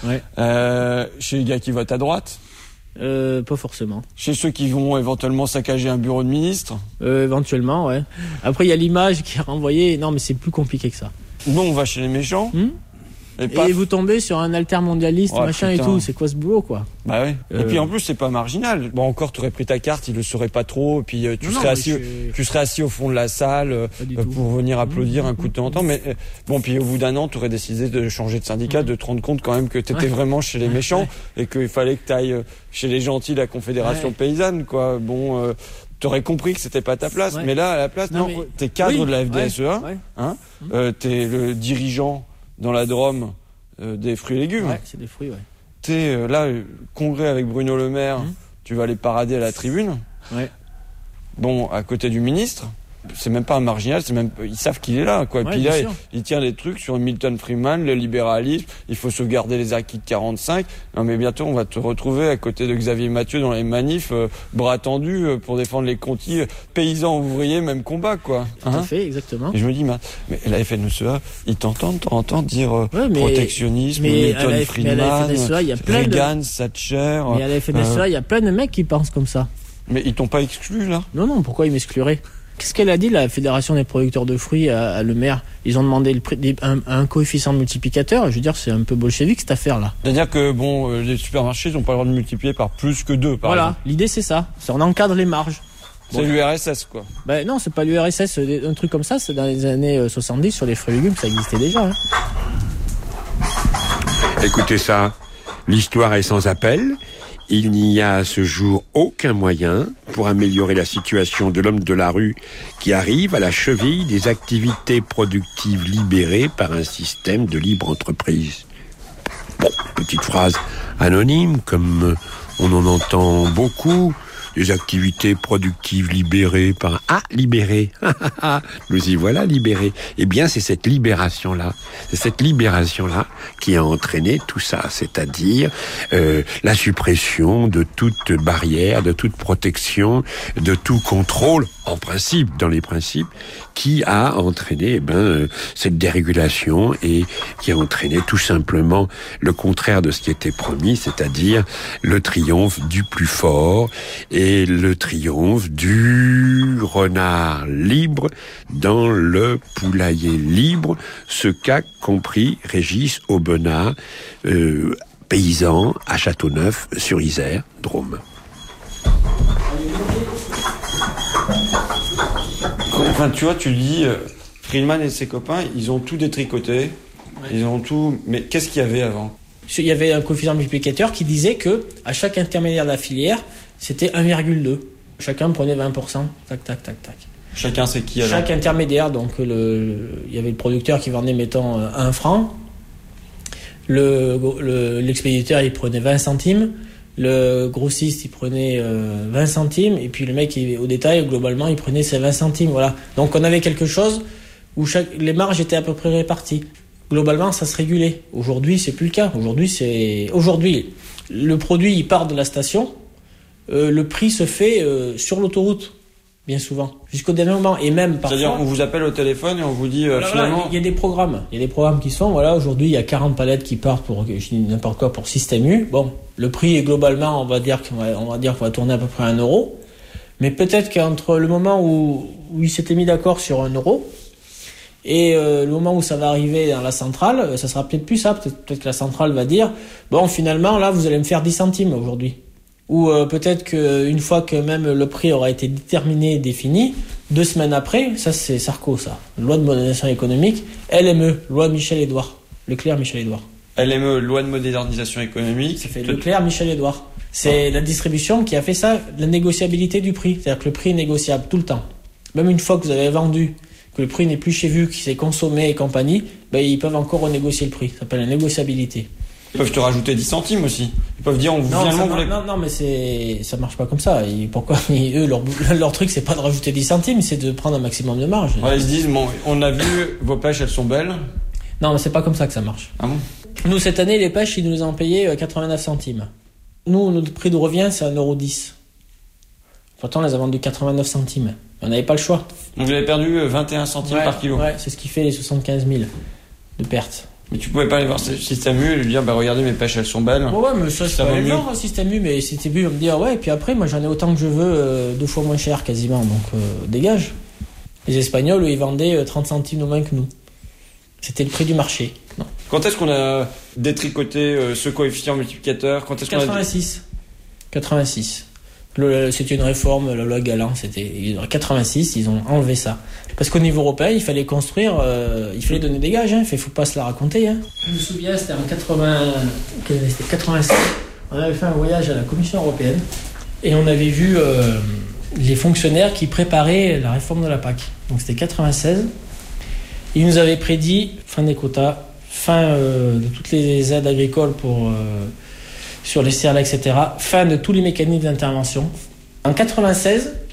Chez les gars qui votent à droite. Pas forcément. Chez ceux qui vont éventuellement saccager un bureau de ministre. Éventuellement, ouais. Après, il y a l'image qui est renvoyée. Non, mais c'est plus compliqué que ça. Nous, on va chez les méchants. Et vous tombez sur un altermondialiste, machin et tout. C'est quoi ce boulot, quoi? Bah oui. Et puis en plus, c'est pas marginal. Bon, encore, tu aurais pris ta carte, il le saurait pas trop. Et puis tu serais assis au fond de la salle pour venir applaudir un coup de temps en temps. Mais bon, puis au bout d'un an, tu aurais décidé de changer de syndicat, de te rendre compte quand même que tu étais vraiment chez les méchants et qu'il fallait que tu ailles chez les gentils de la Confédération paysanne, quoi. Bon. T'aurais compris que c'était pas ta place, mais là, à la place, t'es cadre de la FDSEA, t'es le dirigeant dans la Drôme des fruits et légumes. Ouais, c'est des fruits, ouais. T'es là, congrès avec Bruno Le Maire, tu vas aller parader à la tribune. Ouais. Bon, à côté du ministre. c'est même pas un marginal, ils savent qu'il est là, quoi. Ouais, puis là, sûr. il tient des trucs sur Milton Friedman, le libéralisme, il faut sauvegarder les acquis de 45. Non, mais bientôt, on va te retrouver à côté de Xavier Mathieu dans les manifs, bras tendus pour défendre les contis, paysans, ouvriers, même combat, quoi. Tout à fait, exactement. Et je me dis, mais la FNSEA, ils t'entendent dire protectionnisme, Milton Friedman, Reagan, Thatcher. Mais à la FNSEA, il y a plein de mecs qui pensent comme ça. Mais ils t'ont pas exclu, là? Non, pourquoi ils m'excluraient? Qu'est-ce qu'elle a dit, la Fédération des producteurs de fruits à le maire? Ils ont demandé un coefficient multiplicateur. Je veux dire, c'est un peu bolchevique, cette affaire-là. C'est-à-dire que, les supermarchés, ils n'ont pas le droit de multiplier par plus que 2, par exemple. L'idée, c'est ça. On encadre les marges. C'est l'URSS, quoi. Non, c'est pas l'URSS. Un truc comme ça, c'est dans les années 70, sur les fruits et légumes, ça existait déjà. Hein. Écoutez ça, l'histoire est sans appel. Il n'y a à ce jour aucun moyen pour améliorer la situation de l'homme de la rue qui arrive à la cheville des activités productives libérées par un système de libre entreprise. Bon, petite phrase anonyme, comme on en entend beaucoup, des activités productives libérées par... Ah, libérées. Nous y voilà, libérés. Eh bien, c'est cette libération-là qui a entraîné tout ça, c'est-à-dire la suppression de toute barrière, de toute protection, de tout contrôle, en principe, dans les principes, qui a entraîné cette dérégulation et qui a entraîné tout simplement le contraire de ce qui était promis, c'est-à-dire le triomphe du plus fort et le triomphe du renard libre dans le poulailler libre, ce qu'a compris Régis Aubenas, paysan à Châteauneuf-sur-Isère, Drôme. Enfin, tu vois, tu dis, Friedman et ses copains, ils ont tout détricoté, ils ont tout... Mais qu'est-ce qu'il y avait avant? Il y avait un coefficient multiplicateur qui disait que à chaque intermédiaire de la filière, c'était 1,2. Chacun prenait 20%. Tac, tac, tac, tac. Chacun, c'est qui alors? Chaque intermédiaire, donc il y avait le producteur qui vendait, mettons, 1 franc. L'expéditeur, il prenait 20 centimes. Le grossiste, il prenait 20 centimes. Et puis le mec, au détail, globalement, il prenait ses 20 centimes. Voilà. Donc on avait quelque chose où les marges étaient à peu près réparties. Globalement, ça se régulait. Aujourd'hui, c'est plus le cas. Aujourd'hui, le produit, il part de la station. Le prix se fait sur l'autoroute, bien souvent, jusqu'au dernier moment. Et même parfois... C'est-à-dire qu'on vous appelle au téléphone et on vous dit finalement... Il y a des programmes. Il y a des programmes qui sont, aujourd'hui, il y a 40 palettes qui partent pour, je dis n'importe quoi, pour Système U. Bon, le prix est globalement, on va dire qu'on va tourner à peu près 1 euro. Mais peut-être qu'entre le moment où ils s'étaient mis d'accord sur 1 euro et le moment où ça va arriver dans la centrale, ça sera peut-être plus ça. Peut-être que la centrale va dire, bon, finalement, là, vous allez me faire 10 centimes aujourd'hui. Ou peut-être qu'une fois que même le prix aura été déterminé et défini, 2 semaines après, ça c'est Sarko, ça, loi de modernisation économique, LME, loi Michel-Édouard, Leclerc-Michel-Édouard. LME, loi de modernisation économique. Ça fait Leclerc-Michel-Édouard. C'est la distribution qui a fait ça, la négociabilité du prix. C'est-à-dire que le prix est négociable tout le temps. Même une fois que vous avez vendu, que le prix n'est plus chez vous, qu'il s'est consommé et compagnie, ils peuvent encore renégocier le prix. Ça s'appelle la négociabilité. Ils peuvent te rajouter 10 centimes aussi. Ils peuvent dire non, mais ça marche pas comme ça. Pourquoi eux, leur truc, c'est pas de rajouter 10 centimes, c'est de prendre un maximum de marge. Ouais, ils se disent, bon, on a vu, vos pêches, elles sont belles. Non, mais c'est pas comme ça que ça marche. Ah bon? Nous, cette année, les pêches, ils nous ont payé 89 centimes. Nous, notre prix de revient, c'est 1,10 €. Pourtant, on les a vendus 89 centimes. On n'avait pas le choix. Donc vous avez perdu 21 centimes par kilo. Ouais, c'est ce qui fait les 75 000 de pertes. Mais tu pouvais pas aller voir Système U et lui dire, regardez, mes pêches, elles sont belles. Ouais, mais ça va aller voir Système U, mais Système U va me dire, ouais, et puis après, moi, j'en ai autant que je veux, 2 fois moins cher quasiment, donc dégage. Les Espagnols, eux, ils vendaient 30 centimes de moins que nous. C'était le prix du marché. Non. Quand est-ce qu'on a détricoté ce coefficient multiplicateur? 86. 86. C'était une réforme, la loi Galland, c'était en 86, ils ont enlevé ça. Parce qu'au niveau européen, il fallait construire, il fallait donner des gages, il faut pas se la raconter. Je me souviens, c'était en 87, on avait fait un voyage à la Commission européenne et on avait vu les fonctionnaires qui préparaient la réforme de la PAC. Donc c'était 96. Ils nous avaient prédit fin des quotas, fin de toutes les aides agricoles sur les céréales, etc. Fin de tous les mécanismes d'intervention. En 96,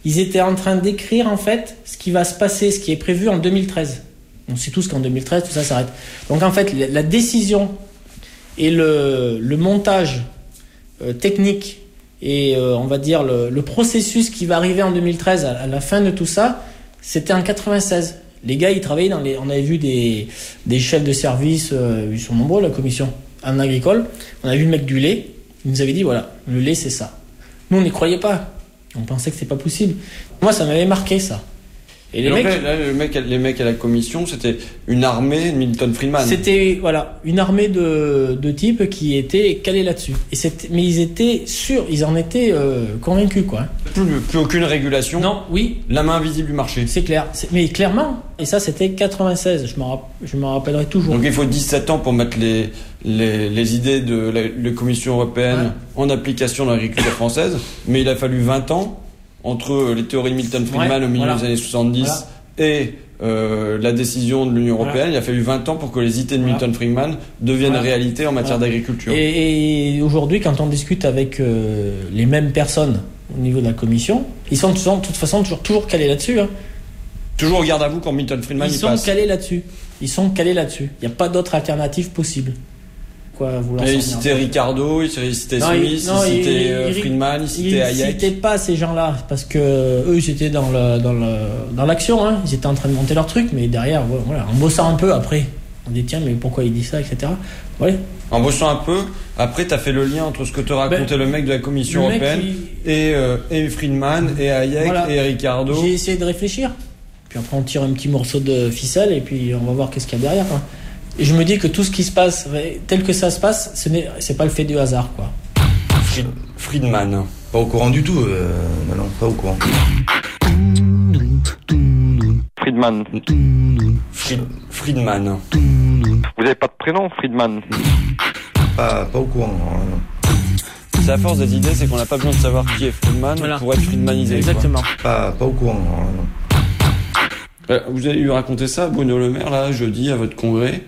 ils étaient en train d'écrire en fait ce qui va se passer, ce qui est prévu en 2013. On sait tous qu'en 2013 tout ça s'arrête. Donc en fait la décision et le montage technique et on va dire le processus qui va arriver en 2013 à la fin de tout ça, c'était en 96. Les gars ils travaillaient on avait vu des chefs de service, ils sont nombreux la commission en agricole, on a vu le mec du lait, il nous avait dit voilà, le lait c'est ça. Nous on n'y croyait pas. On pensait que c'était pas possible. Moi, ça m'avait marqué, ça. Et les mecs à la commission, c'était une armée de Milton Friedman. C'était, voilà, une armée de types qui étaient calés là-dessus. Mais ils étaient sûrs, ils en étaient convaincus, quoi. Plus aucune régulation. Non, oui. La main invisible du marché. C'est clair. Mais clairement. Et ça, c'était 96. Je m'en rappellerai toujours. Donc il faut 17 ans pour mettre les idées de la Commission européenne en application dans l'agriculture française. Mais il a fallu 20 ans entre les théories de Milton Friedman au milieu des années 70 et la décision de l'Union européenne. Il a fallu 20 ans pour que les idées de Milton Friedman deviennent réalité en matière d'agriculture. Et aujourd'hui, quand on discute avec les mêmes personnes au niveau de la Commission, ils sont de toute façon toujours calés là-dessus. Hein. Toujours garde à vous quand Milton Friedman ils sont calés là-dessus. Ils sont calés là-dessus. Il n'y a pas d'autre alternative possible. Il citait Ricardo, il citait Smith, il citait Friedman, il citait Hayek. Il citait pas ces gens-là parce que eux ils étaient dans l'action, hein. Ils étaient en train de monter leur truc, mais derrière, voilà, en bossant un peu après, on dit tiens mais pourquoi il dit ça, etc. Ouais. En bossant un peu, après t'as fait le lien entre ce que te racontait le mec de la Commission européenne et Friedman et Hayek et Ricardo. J'ai essayé de réfléchir, puis après on tire un petit morceau de ficelle et puis on va voir qu'est-ce qu'il y a derrière. Hein. Et je me dis que tout ce qui se passe, tel que ça se passe, c'est pas le fait du hasard, quoi. Friedman. Pas au courant du tout, non, pas au courant. Friedman. Friedman. Vous avez pas de prénom, Friedman? Pas au courant, non. C'est la force des idées, c'est qu'on n'a pas besoin de savoir qui est Friedman pour être Friedmanisé. Exactement. Pas au courant, non. Vous avez eu raconté ça, Bruno Le Maire, là, jeudi, à votre congrès,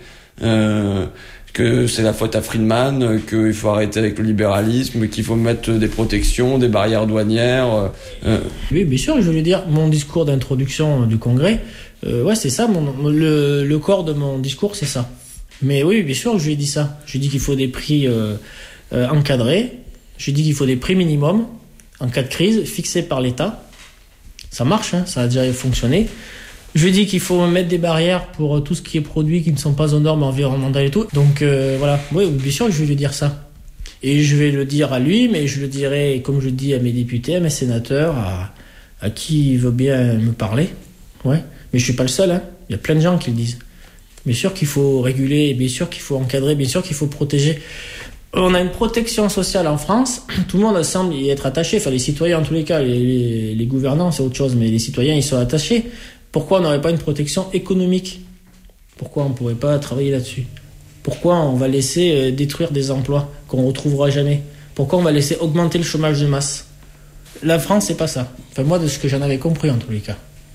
que c'est la faute à Friedman, qu'il faut arrêter avec le libéralisme, qu'il faut mettre des protections, des barrières douanières. Oui, bien sûr, je veux dire, mon discours d'introduction du congrès, c'est ça, le corps de mon discours, c'est ça. Mais oui, bien sûr, je lui ai dit ça. Je lui ai dit qu'il faut des prix encadrés, je lui ai dit qu'il faut des prix minimums en cas de crise, fixés par l'État. Ça marche, hein, ça a déjà fonctionné. Je lui dis qu'il faut mettre des barrières pour tout ce qui est produit qui ne sont pas aux normes environnementales et tout. Donc voilà, oui, bien sûr, je vais lui dire ça. Et je vais le dire à lui, mais je le dirai, comme je le dis à mes députés, à mes sénateurs, à qui veut bien me parler. Ouais. Mais je suis pas le seul, hein. Il y a plein de gens qui le disent. Bien sûr qu'il faut réguler, bien sûr qu'il faut encadrer, bien sûr qu'il faut protéger. On a une protection sociale en France, tout le monde semble y être attaché, enfin les citoyens en tous les cas, les gouvernants c'est autre chose, mais les citoyens ils sont attachés. Pourquoi on n'aurait pas une protection économique? Pourquoi on ne pourrait pas travailler là-dessus? Pourquoi on va laisser détruire des emplois qu'on ne retrouvera jamais? Pourquoi on va laisser augmenter le chômage de masse? La France, c'est pas ça. Enfin, moi, de ce que j'en avais compris, en tous les cas.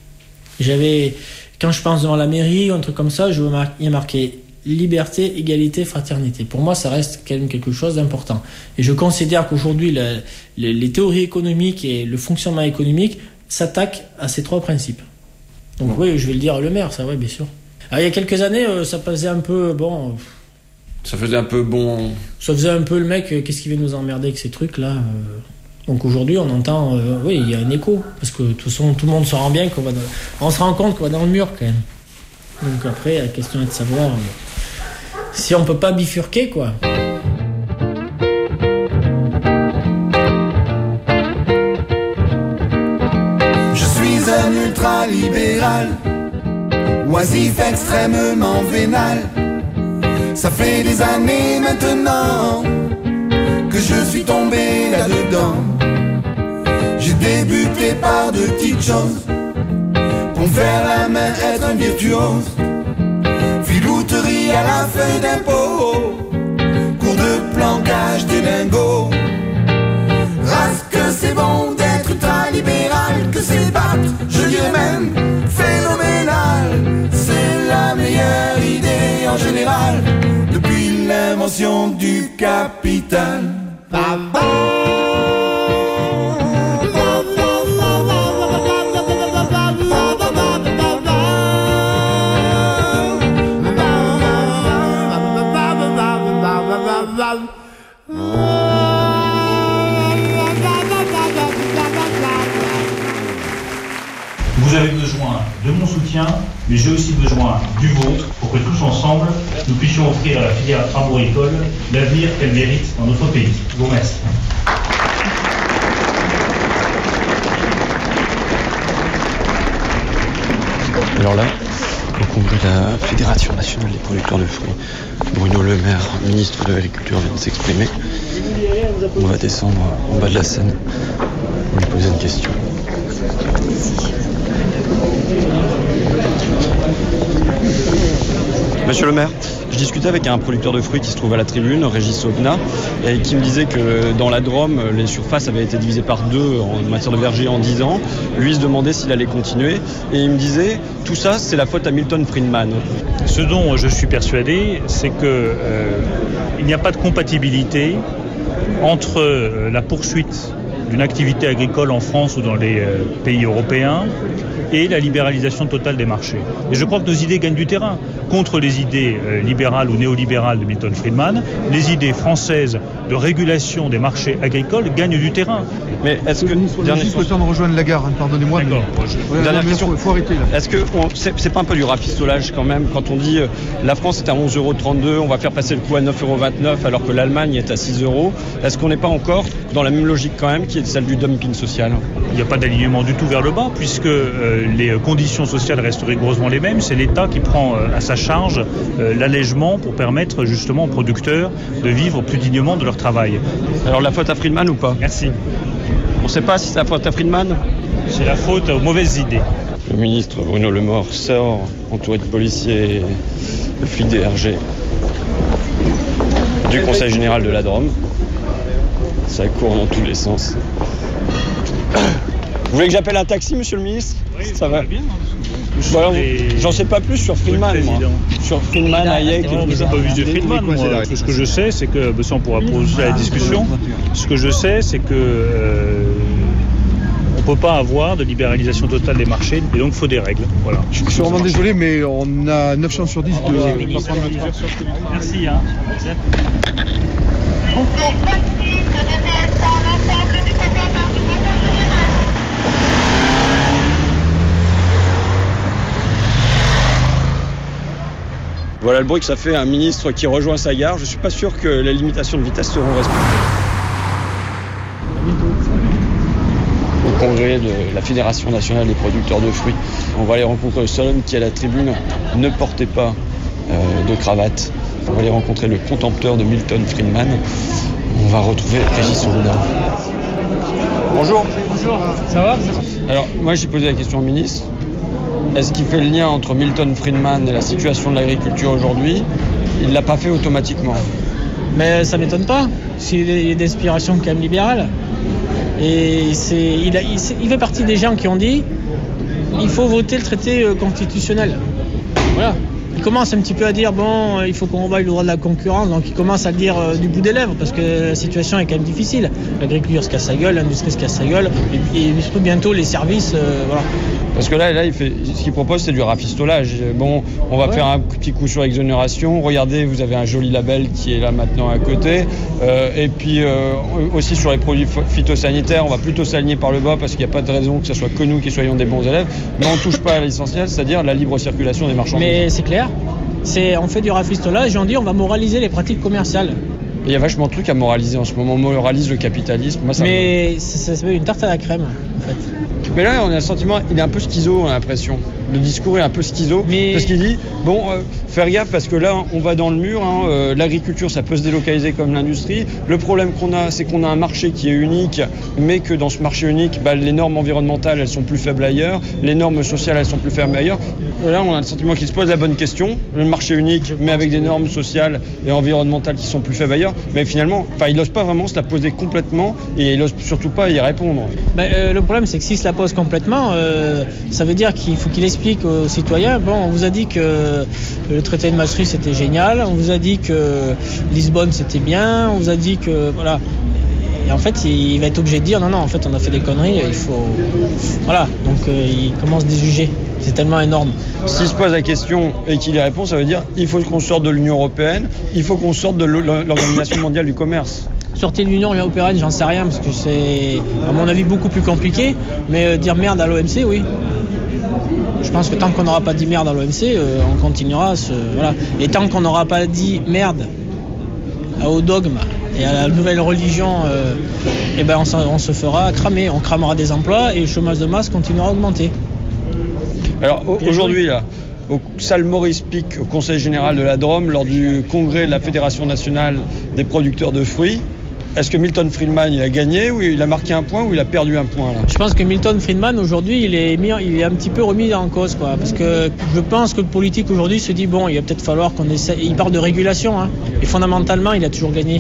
Quand je pense devant la mairie ou un truc comme ça, il y a marqué liberté, égalité, fraternité. Pour moi, ça reste quand même quelque chose d'important. Et je considère qu'aujourd'hui, les théories économiques et le fonctionnement économique s'attaquent à ces trois principes. Donc oui, je vais le dire à le maire, ça, oui, bien sûr. Alors, il y a quelques années, ça faisait un peu, bon... Ça faisait un peu bon... Ça faisait un peu le mec, qu'est-ce qui va nous emmerder avec ces trucs-là Donc aujourd'hui, on entend, oui, il y a un écho. Parce que de toute façon, tout le monde se rend bien on se rend compte qu'on va dans le mur, quand même. Donc après, la question est de savoir si on peut pas bifurquer, quoi. Un ultra-libéral, oisif extrêmement vénal. Ça fait des années maintenant que je suis tombé là-dedans. J'ai débuté par de petites choses pour me faire la main, être un virtuose. Filouterie à la feuille d'impôt, cours de plancage des lingots. Race que c'est bon d'être ultra-libéral, que c'est battre, je dirais même phénoménal. C'est la meilleure idée en général depuis l'invention du capital. Vous avez besoin de mon soutien, mais j'ai aussi besoin du vôtre pour que tous ensemble, nous puissions offrir à la filière arboricole l'avenir qu'elle mérite dans notre pays. Je vous remercie. Alors là, au congrès de la Fédération nationale des producteurs de fruits, Bruno Le Maire, ministre de l'Agriculture, vient de s'exprimer. On va descendre en bas de la scène pour lui poser une question. Monsieur le maire, je discutais avec un producteur de fruits qui se trouve à la tribune, Régis Aubenas, et qui me disait que dans la Drôme, les surfaces avaient été divisées par 2 en matière de verger en 10 ans. Lui se demandait s'il allait continuer, et il me disait, tout ça, c'est la faute à Milton Friedman. Ce dont je suis persuadé, c'est que il n'y a pas de compatibilité entre la poursuite d'une activité agricole en France ou dans les pays européens et la libéralisation totale des marchés. Et je crois que nos idées gagnent du terrain. Contre les idées libérales ou néolibérales de Milton Friedman, les idées françaises de régulation des marchés agricoles gagnent du terrain. Mais est-ce que... juste le temps de rejoindre la gare, pardonnez-moi. D'accord. Dernière question. Il faut arrêter là. Est-ce que c'est pas un peu du rafistolage quand même quand on dit la France est à 11,32 €, on va faire passer le coût à 9,29 € alors que l'Allemagne est à 6 €. Est-ce qu'on n'est pas encore dans la même logique quand même qui est celle du dumping social? Il n'y a pas d'alignement du tout vers le bas puisque les conditions sociales restent rigoureusement les mêmes. C'est l'État qui prend à sa charge l'allègement pour permettre justement aux producteurs de vivre plus dignement de leur travail. Alors la faute à Friedman ou pas? Merci. On ne sait pas si c'est la faute à Friedman? C'est la faute aux mauvaises idées. Le ministre Bruno Le Maire sort entouré de policiers et de flics DRG du Conseil général de la Drôme. Ça court dans tous les sens. Vous voulez que j'appelle un taxi, monsieur le ministre? Oui, ça va bien. Voilà, j'en sais pas plus sur Friedman, moi. Sur Friedman, Hayek... Non, je n'ai pas vu de Friedman, moi. Tout ce que je sais, c'est que... Ça, on pourra poser la discussion. Ce que je sais, c'est que... on ne peut pas avoir de libéralisation totale des marchés, et donc il faut des règles. Voilà. Je suis vraiment désolé, mais on a 9 chances sur 10 de pas prendre le train. Merci. Voilà le bruit que ça fait un ministre qui rejoint sa gare. Je ne suis pas sûr que les limitations de vitesse seront respectées. Au congrès de la Fédération nationale des producteurs de fruits, on va aller rencontrer le seul homme qui à la tribune ne portait pas de cravate. On va aller rencontrer le contempteur de Milton Friedman. On va retrouver Régis Aubenas. Bonjour. Bonjour. Ça va? Alors, moi j'ai posé la question au ministre. Est-ce qu'il fait le lien entre Milton Friedman et la situation de l'agriculture aujourd'hui? Il ne l'a pas fait automatiquement. Mais ça ne m'étonne pas, s'il est d'inspiration quand même libérale. Et il fait partie des gens qui ont dit il faut voter le traité constitutionnel. Voilà. Il commence un petit peu à dire bon, il faut qu'on revoie le droit de la concurrence, donc il commence à le dire du bout des lèvres parce que la situation est quand même difficile. L'agriculture se casse la gueule, l'industrie se casse la gueule, et surtout bientôt les services, voilà. Parce que là, ce qu'il propose, c'est du rafistolage. Bon, on va faire un petit coup sur l'exonération. Regardez, vous avez un joli label qui est là maintenant à côté. Et puis aussi sur les produits phytosanitaires, on va plutôt s'aligner par le bas parce qu'il n'y a pas de raison que ce soit que nous qui soyons des bons élèves. Mais on ne touche pas à l'essentiel, c'est-à-dire la libre circulation des marchandises. Mais c'est clair. On fait du rafistolage et on dit on va moraliser les pratiques commerciales. Il y a vachement de trucs à moraliser en ce moment. On moralise le capitalisme. Moi, mais ça se met une tarte à la crème, en fait. Mais là, on a le sentiment, il est un peu schizo, on a l'impression. Le discours est un peu schizo. Parce qu'il dit, faire gaffe parce que là, on va dans le mur. L'agriculture, ça peut se délocaliser comme l'industrie. Le problème qu'on a, c'est qu'on a un marché qui est unique, mais que dans ce marché unique, les normes environnementales, elles sont plus faibles ailleurs. Les normes sociales, elles sont plus faibles ailleurs. Là, on a le sentiment qu'il se pose la bonne question. Le marché unique, mais avec des normes sociales et environnementales qui sont plus faibles ailleurs. Mais finalement, il n'ose pas vraiment se la poser complètement et il n'ose surtout pas y répondre. Le problème, c'est que s'il se la pose complètement, ça veut dire qu'il faut qu'il explique aux citoyens, on vous a dit que le traité de Maastricht c'était génial, on vous a dit que Lisbonne c'était bien, on vous a dit que voilà. Et en fait, il va être obligé de dire non, en fait on a fait des conneries, il faut... Voilà, donc il commence à déjuger. C'est tellement énorme. S'il se pose la question et qu'il y répond, ça veut dire il faut qu'on sorte de l'Union européenne, il faut qu'on sorte de l'Organisation mondiale du commerce. Sortir de l'Union européenne, j'en sais rien, parce que c'est, à mon avis, beaucoup plus compliqué. Mais dire merde à l'OMC, oui. Je pense que tant qu'on n'aura pas dit merde à l'OMC, on continuera voilà. Et tant qu'on n'aura pas dit merde au dogme et à la nouvelle religion, on se fera cramer. On cramera des emplois et le chômage de masse continuera à augmenter. Alors aujourd'hui, là, au salle Maurice Pic, au Conseil général de la Drôme, lors du congrès de la Fédération nationale des producteurs de fruits, est-ce que Milton Friedman il a gagné ou il a marqué un point ou il a perdu un point là? Je pense que Milton Friedman aujourd'hui il est un petit peu remis en cause quoi, parce que je pense que le politique aujourd'hui se dit bon il va peut-être falloir qu'on essaie. Il parle de régulation et fondamentalement il a toujours gagné.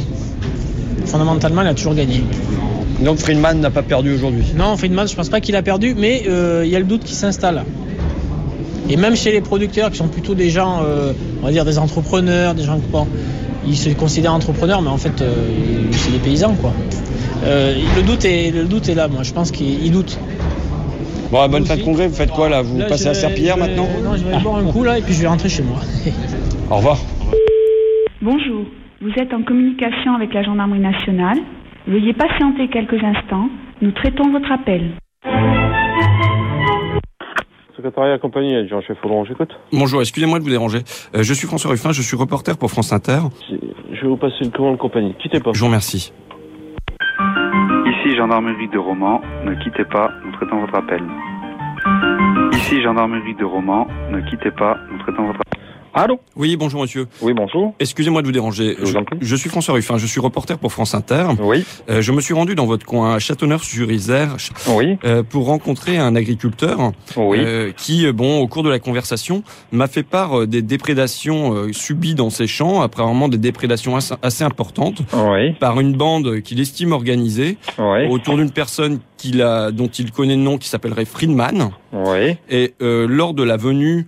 Donc Friedman n'a pas perdu aujourd'hui? Non, Friedman je pense pas qu'il a perdu, mais il y a le doute qui s'installe. Et même chez les producteurs qui sont plutôt des gens, on va dire des entrepreneurs, des gens qui ils se considèrent entrepreneurs, mais en fait, c'est des paysans, quoi. Le doute est là, moi. Je pense qu'il doute. Bon, bonne fin de congrès. Vous faites quoi, là? Vous passez à Serpillière, maintenant? Non, je vais boire un coup, là, et puis je vais rentrer chez moi. Au revoir. Bonjour. Vous êtes en communication avec la Gendarmerie nationale. Veuillez patienter quelques instants. Nous traitons votre appel. Secrétariat compagnie, Jean-Chef Audron, j'écoute. Bonjour, excusez-moi de vous déranger. Je suis François Ruffin, je suis reporter pour France Inter. Je vais vous passer une commande compagnie, quittez pas. Je vous remercie. Ici Gendarmerie de Romans, ne quittez pas, nous traitons votre appel. Ici Gendarmerie de Romans, ne quittez pas, nous traitons votre appel. Allô? Oui, bonjour monsieur. Oui, bonjour. Excusez-moi de vous déranger. Je suis François Ruffin, je suis reporter pour France Inter. Oui. Je me suis rendu dans votre coin à Châteauneuf-sur-Isère pour rencontrer un agriculteur qui, au cours de la conversation, m'a fait part des déprédations subies dans ses champs, apparemment des déprédations assez importantes, par une bande qu'il estime organisée autour d'une personne dont il connaît le nom, qui s'appellerait Friedman. Et lors de la venue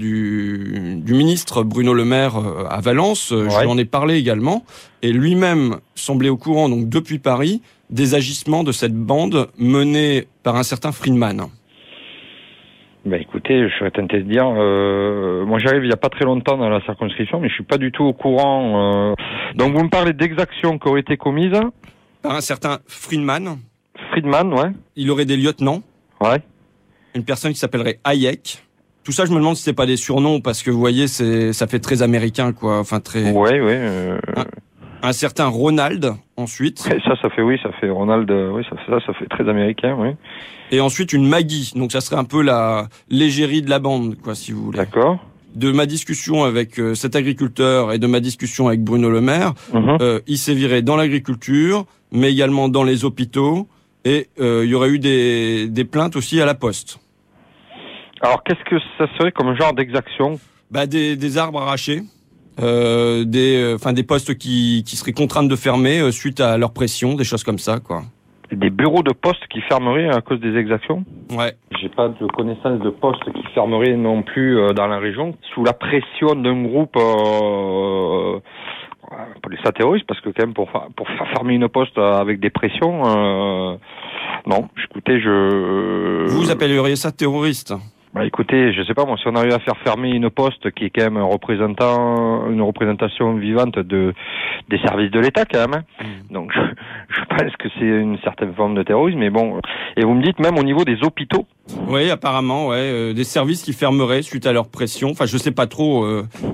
du ministre Bruno Le Maire à Valence, je lui en ai parlé également, et lui-même semblait au courant, donc depuis Paris, des agissements de cette bande menée par un certain Friedman. Écoutez, je serais tenté de dire, moi j'arrive il n'y a pas très longtemps dans la circonscription, mais je suis pas du tout au courant. Donc vous me parlez d'exactions qui auraient été commises par un certain Friedman. Friedman, Il aurait des lieutenants. Une personne qui s'appellerait Hayek. Tout ça, je me demande si c'est pas des surnoms, parce que vous voyez, ça fait très américain, quoi. Enfin, très. Un certain Ronald, ensuite. Ça fait Ronald, ça fait très américain, Et ensuite, une Maggie. Donc, ça serait un peu la l'égérie de la bande, quoi, si vous voulez. D'accord. De ma discussion avec cet agriculteur et de ma discussion avec Bruno Le Maire, il s'est viré dans l'agriculture, mais également dans les hôpitaux, et il y aurait eu des plaintes aussi à la poste. Alors, qu'est-ce que ça serait comme genre d'exaction? Des arbres arrachés, des postes qui seraient contraints de fermer suite à leur pression, des choses comme ça, quoi. Des bureaux de poste qui fermeraient à cause des exactions? Ouais. J'ai pas de connaissance de postes qui fermeraient non plus dans la région, sous la pression d'un groupe, pour ça terroriste, parce que quand même pour faire fermer une poste avec des pressions, non, écoutez, Vous appelleriez ça terroriste? Écoutez, je sais pas, moi, si on arrive à faire fermer une poste qui est quand même une représentation vivante des services de l'État, quand même, Donc, je pense que c'est une certaine forme de terrorisme, mais bon. Et vous me dites même au niveau des hôpitaux? Oui, apparemment, des services qui fermeraient suite à leur pression. Enfin, je sais pas trop,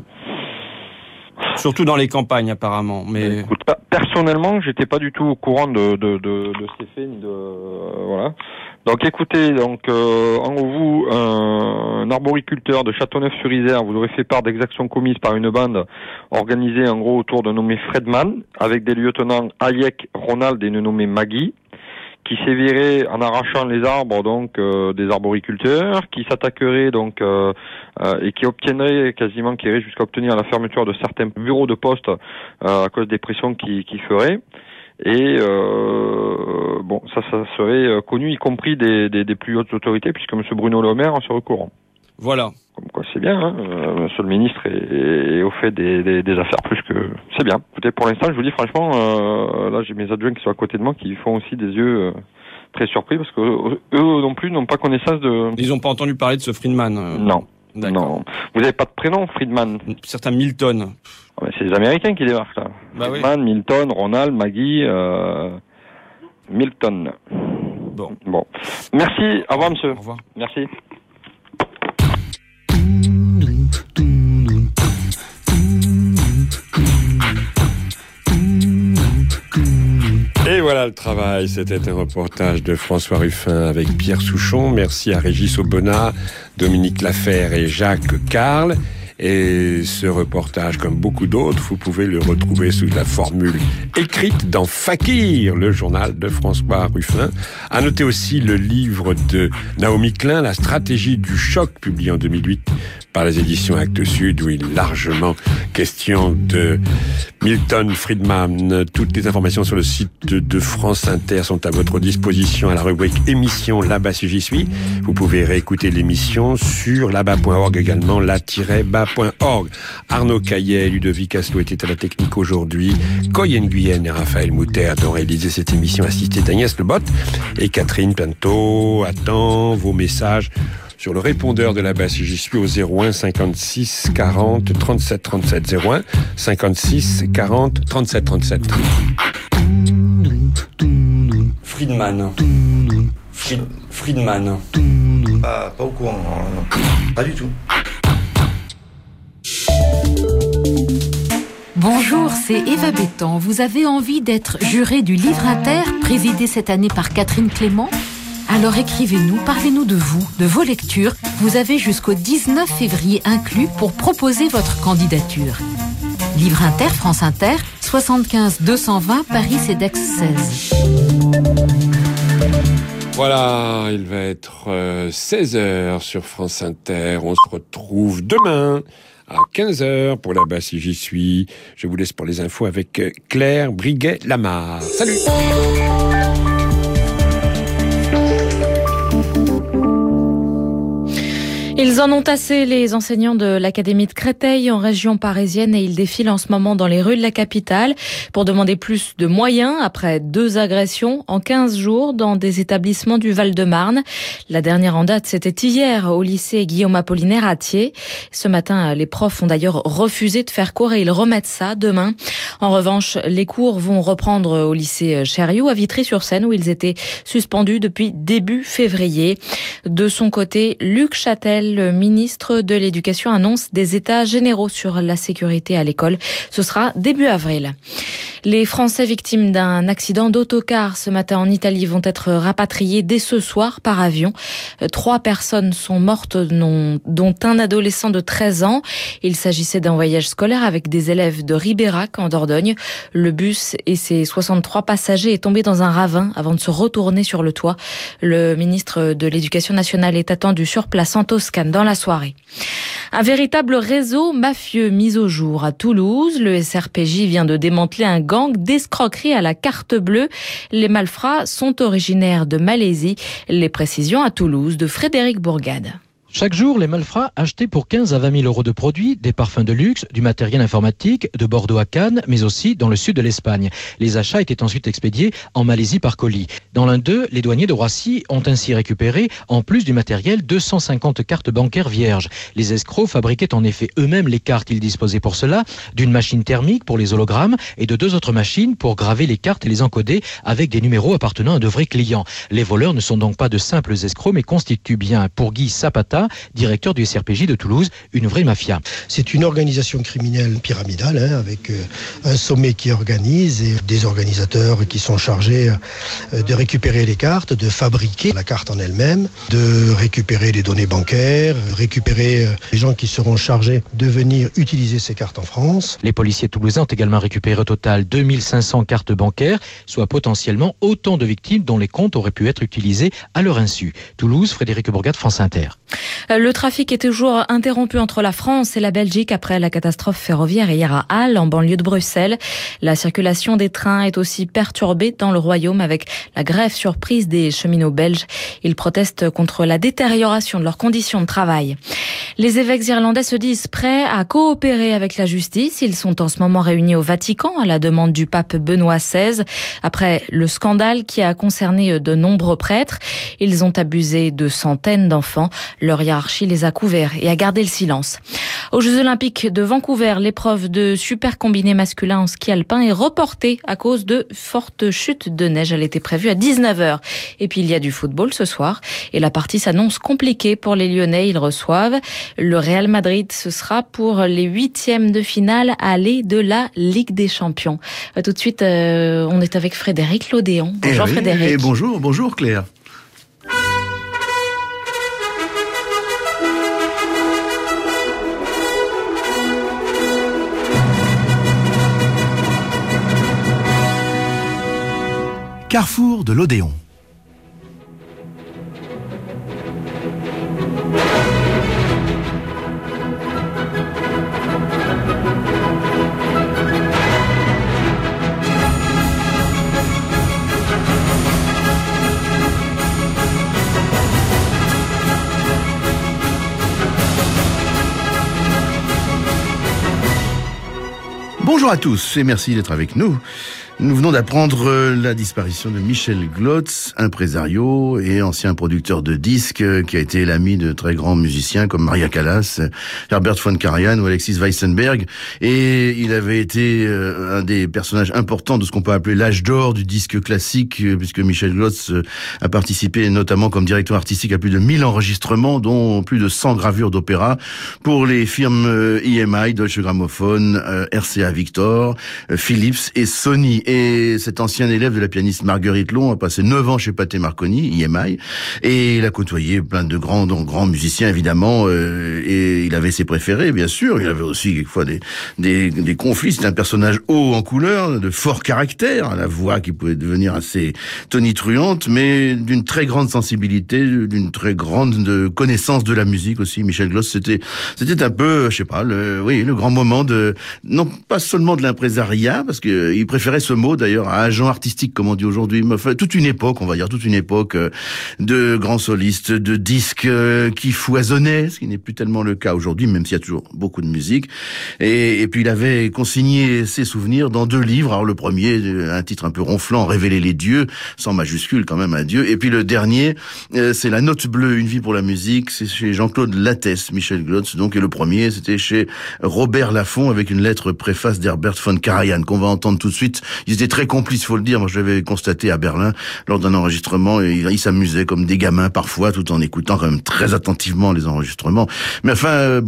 surtout dans les campagnes, apparemment, mais. Écoute, personnellement, j'étais pas du tout au courant de ces faits, voilà. Donc écoutez, en vous, un arboriculteur de Châteauneuf-sur-Isère vous aurait fait part d'exactions commises par une bande organisée en gros autour d'un nommé Friedman, avec des lieutenants Hayek, Ronald et une nommée Maggie, qui séviraient en arrachant les arbres des arboriculteurs, qui s'attaqueraient et qui obtiendraient quasiment, qui iraient jusqu'à obtenir la fermeture de certains bureaux de poste à cause des pressions qu'ils feraient. Et ça serait connu, y compris des plus hautes autorités, puisque M. Bruno Le Maire en serait au courant. Voilà. Comme quoi, c'est bien, Monsieur le ministre est au fait des affaires plus que... C'est bien. Écoutez, pour l'instant, je vous dis franchement, là j'ai mes adjoints qui sont à côté de moi, qui font aussi des yeux très surpris, parce que eux non plus n'ont pas connaissance de... Ils n'ont pas entendu parler de ce Friedman. Non. Non. Vous n'avez pas de prénom, Friedman? Certain Milton. C'est les Américains qui débarquent, là. Friedman, Milton, Ronald, Maggie, Milton. Bon. Merci. Au revoir, monsieur. Au revoir. Merci. Journal Travail, c'était un reportage de François Ruffin avec Pierre Souchon. Merci à Régis Aubenas, Dominique Laferre et Jacques Carle. Et ce reportage, comme beaucoup d'autres, vous pouvez le retrouver sous la formule écrite dans Fakir, le journal de François Ruffin. À noter aussi le livre de Naomi Klein, La stratégie du choc, publié en 2008 par les éditions Actes Sud, où il est largement question de Milton Friedman. Toutes les informations sur le site de France Inter sont à votre disposition à la rubrique émission là-bas si j'y suis. Vous pouvez réécouter l'émission sur là-bas.org également, la-bas.org. Arnaud Caillet, Ludovic Asselot étaient à la technique aujourd'hui. Coyen Guyenne et Raphaël Mouter ont réalisé cette émission assistée d'Agnès Lebot et Catherine Pinto. Attend vos messages sur le répondeur de là-bas si j'y suis au 01 56 40 37 37 01 56 40 37 37. Friedman. Friedman. Pas au courant, non. Pas du tout. Bonjour, c'est Eva Bétan. Vous avez envie d'être juré du Livre Inter, présidé cette année par Catherine Clément ? Alors écrivez-nous, parlez-nous de vous, de vos lectures. Vous avez jusqu'au 19 février inclus pour proposer votre candidature. Livre Inter, France Inter, 75 220 Paris CEDEX 16. Voilà, il va être 16h sur France Inter. On se retrouve demain à 15h pour là-bas si j'y suis. Je vous laisse pour les infos avec Claire Briguet-Lamar. Salut! Ils en ont assez, les enseignants de l'Académie de Créteil en région parisienne, et ils défilent en ce moment dans les rues de la capitale pour demander plus de moyens après 2 agressions en 15 jours dans des établissements du Val-de-Marne. La dernière en date, c'était hier au lycée Guillaume Apollinaire à Thiers. Ce matin, les profs ont d'ailleurs refusé de faire cours et ils remettent ça demain. En revanche, les cours vont reprendre au lycée Chériou à Vitry-sur-Seine où ils étaient suspendus depuis début février. De son côté, Luc Châtel, le ministre de l'Éducation, annonce des états généraux sur la sécurité à l'école. Ce sera début avril. Les Français victimes d'un accident d'autocar ce matin en Italie vont être rapatriés dès ce soir par avion. 3 personnes sont mortes, dont un adolescent de 13 ans. Il s'agissait d'un voyage scolaire avec des élèves de Ribérac en Dordogne. Le bus et ses 63 passagers est tombé dans un ravin avant de se retourner sur le toit. Le ministre de l'Éducation nationale est attendu sur place en Toscane dans la soirée. Un véritable réseau mafieux mis au jour à Toulouse. Le SRPJ vient de démanteler un gang d'escroquerie à la carte bleue. Les malfrats sont originaires de Malaisie. Les précisions à Toulouse de Frédéric Bourgade. Chaque jour, les malfrats achetaient pour 15 à 20 000 euros de produits, des parfums de luxe, du matériel informatique, de Bordeaux à Cannes, mais aussi dans le sud de l'Espagne. Les achats étaient ensuite expédiés en Malaisie par colis. Dans l'un d'eux, les douaniers de Roissy ont ainsi récupéré, en plus du matériel, 250 cartes bancaires vierges. Les escrocs fabriquaient en effet eux-mêmes les cartes. Ils disposaient pour cela d'une machine thermique pour les hologrammes et de 2 autres machines pour graver les cartes et les encoder avec des numéros appartenant à de vrais clients. Les voleurs ne sont donc pas de simples escrocs, mais constituent bien, pour Guy Sapata, directeur du SRPJ de Toulouse, une vraie mafia. C'est une organisation criminelle pyramidale, avec un sommet qui organise et des organisateurs qui sont chargés de récupérer les cartes, de fabriquer la carte en elle-même, de récupérer les données bancaires, récupérer les gens qui seront chargés de venir utiliser ces cartes en France. Les policiers toulousains ont également récupéré au total 2500 cartes bancaires, soit potentiellement autant de victimes dont les comptes auraient pu être utilisés à leur insu. Toulouse, Frédéric Bourgade, France Inter. Le trafic est toujours interrompu entre la France et la Belgique après la catastrophe ferroviaire hier à Halle, en banlieue de Bruxelles. La circulation des trains est aussi perturbée dans le Royaume avec la grève surprise des cheminots belges. Ils protestent contre la détérioration de leurs conditions de travail. Les évêques irlandais se disent prêts à coopérer avec la justice. Ils sont en ce moment réunis au Vatican à la demande du pape Benoît XVI. Après le scandale qui a concerné de nombreux prêtres, ils ont abusé de centaines d'enfants. Leur hiérarchie les a couverts et a gardé le silence. Aux Jeux Olympiques de Vancouver, l'épreuve de super combiné masculin en ski alpin est reportée à cause de fortes chutes de neige. Elle était prévue à 19h. Et puis il y a du football ce soir et la partie s'annonce compliquée pour les Lyonnais. Ils reçoivent Le Real Madrid, ce sera pour les 8e de finale aller de la Ligue des Champions. Tout de suite, on est avec Frédéric Lodéon. Bonjour Frédéric. Et bonjour Claire. Carrefour de l'Odéon. Bonjour à tous et merci d'être avec nous. Nous venons d'apprendre la disparition de Michel Glotz, impresario et ancien producteur de disques, qui a été l'ami de très grands musiciens comme Maria Callas, Herbert von Karajan ou Alexis Weissenberg. Et il avait été un des personnages importants de ce qu'on peut appeler l'âge d'or du disque classique, puisque Michel Glotz a participé notamment comme directeur artistique à plus de 1000 enregistrements, dont plus de 100 gravures d'opéra pour les firmes EMI, Deutsche Grammophon, RCA Victor, Philips et Sony. Et cet ancien élève de la pianiste Marguerite Long a passé 9 ans chez Pathé Marconi, EMI, et il a côtoyé plein de grands musiciens, évidemment, et il avait ses préférés, bien sûr. Il avait aussi quelquefois des conflits. C'est un personnage haut en couleur, de fort caractère, à la voix qui pouvait devenir assez tonitruante, mais d'une très grande sensibilité, d'une très grande connaissance de la musique aussi. Michel Glotz, c'était un peu, je sais pas, le grand moment non pas seulement de l'impresariat, parce que il préférait ce mot d'ailleurs à agent artistique, comme on dit aujourd'hui. Toute une époque, on va dire, toute une époque de grands solistes, de disques qui foisonnaient, ce qui n'est plus tellement le cas aujourd'hui, même s'il y a toujours beaucoup de musique. Et puis il avait consigné ses souvenirs dans 2 livres. Alors le premier, un titre un peu ronflant, Révéler les dieux, sans majuscule quand même, un dieu. Et puis le dernier, c'est La Note bleue, une vie pour la musique. C'est chez Jean-Claude Lattès, Michel Glotz. Donc, et le premier, c'était chez Robert Laffont, avec une lettre préface d'Herbert von Karajan, qu'on va entendre tout de suite. Ils étaient très complices, faut le dire. Moi, je l'avais constaté à Berlin lors d'un enregistrement. Et ils s'amusaient comme des gamins parfois, tout en écoutant quand même très attentivement les enregistrements. Mais enfin,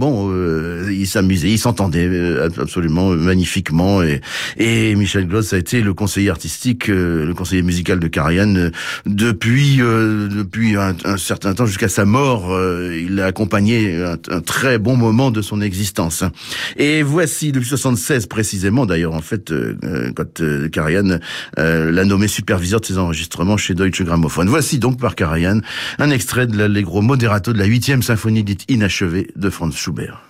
ils s'amusaient, ils s'entendaient absolument magnifiquement. Et Michel Glotz a été le conseiller artistique, le conseiller musical de Karajan depuis un certain temps jusqu'à sa mort. Il a accompagné un très bon moment de son existence. Et voici depuis 76 précisément, d'ailleurs, en fait, quand Karajan l'a nommé superviseur de ses enregistrements chez Deutsche Grammophon. Voici donc par Karajan un extrait de l'Allegro moderato de la 8e symphonie dite inachevée de Franz Schubert.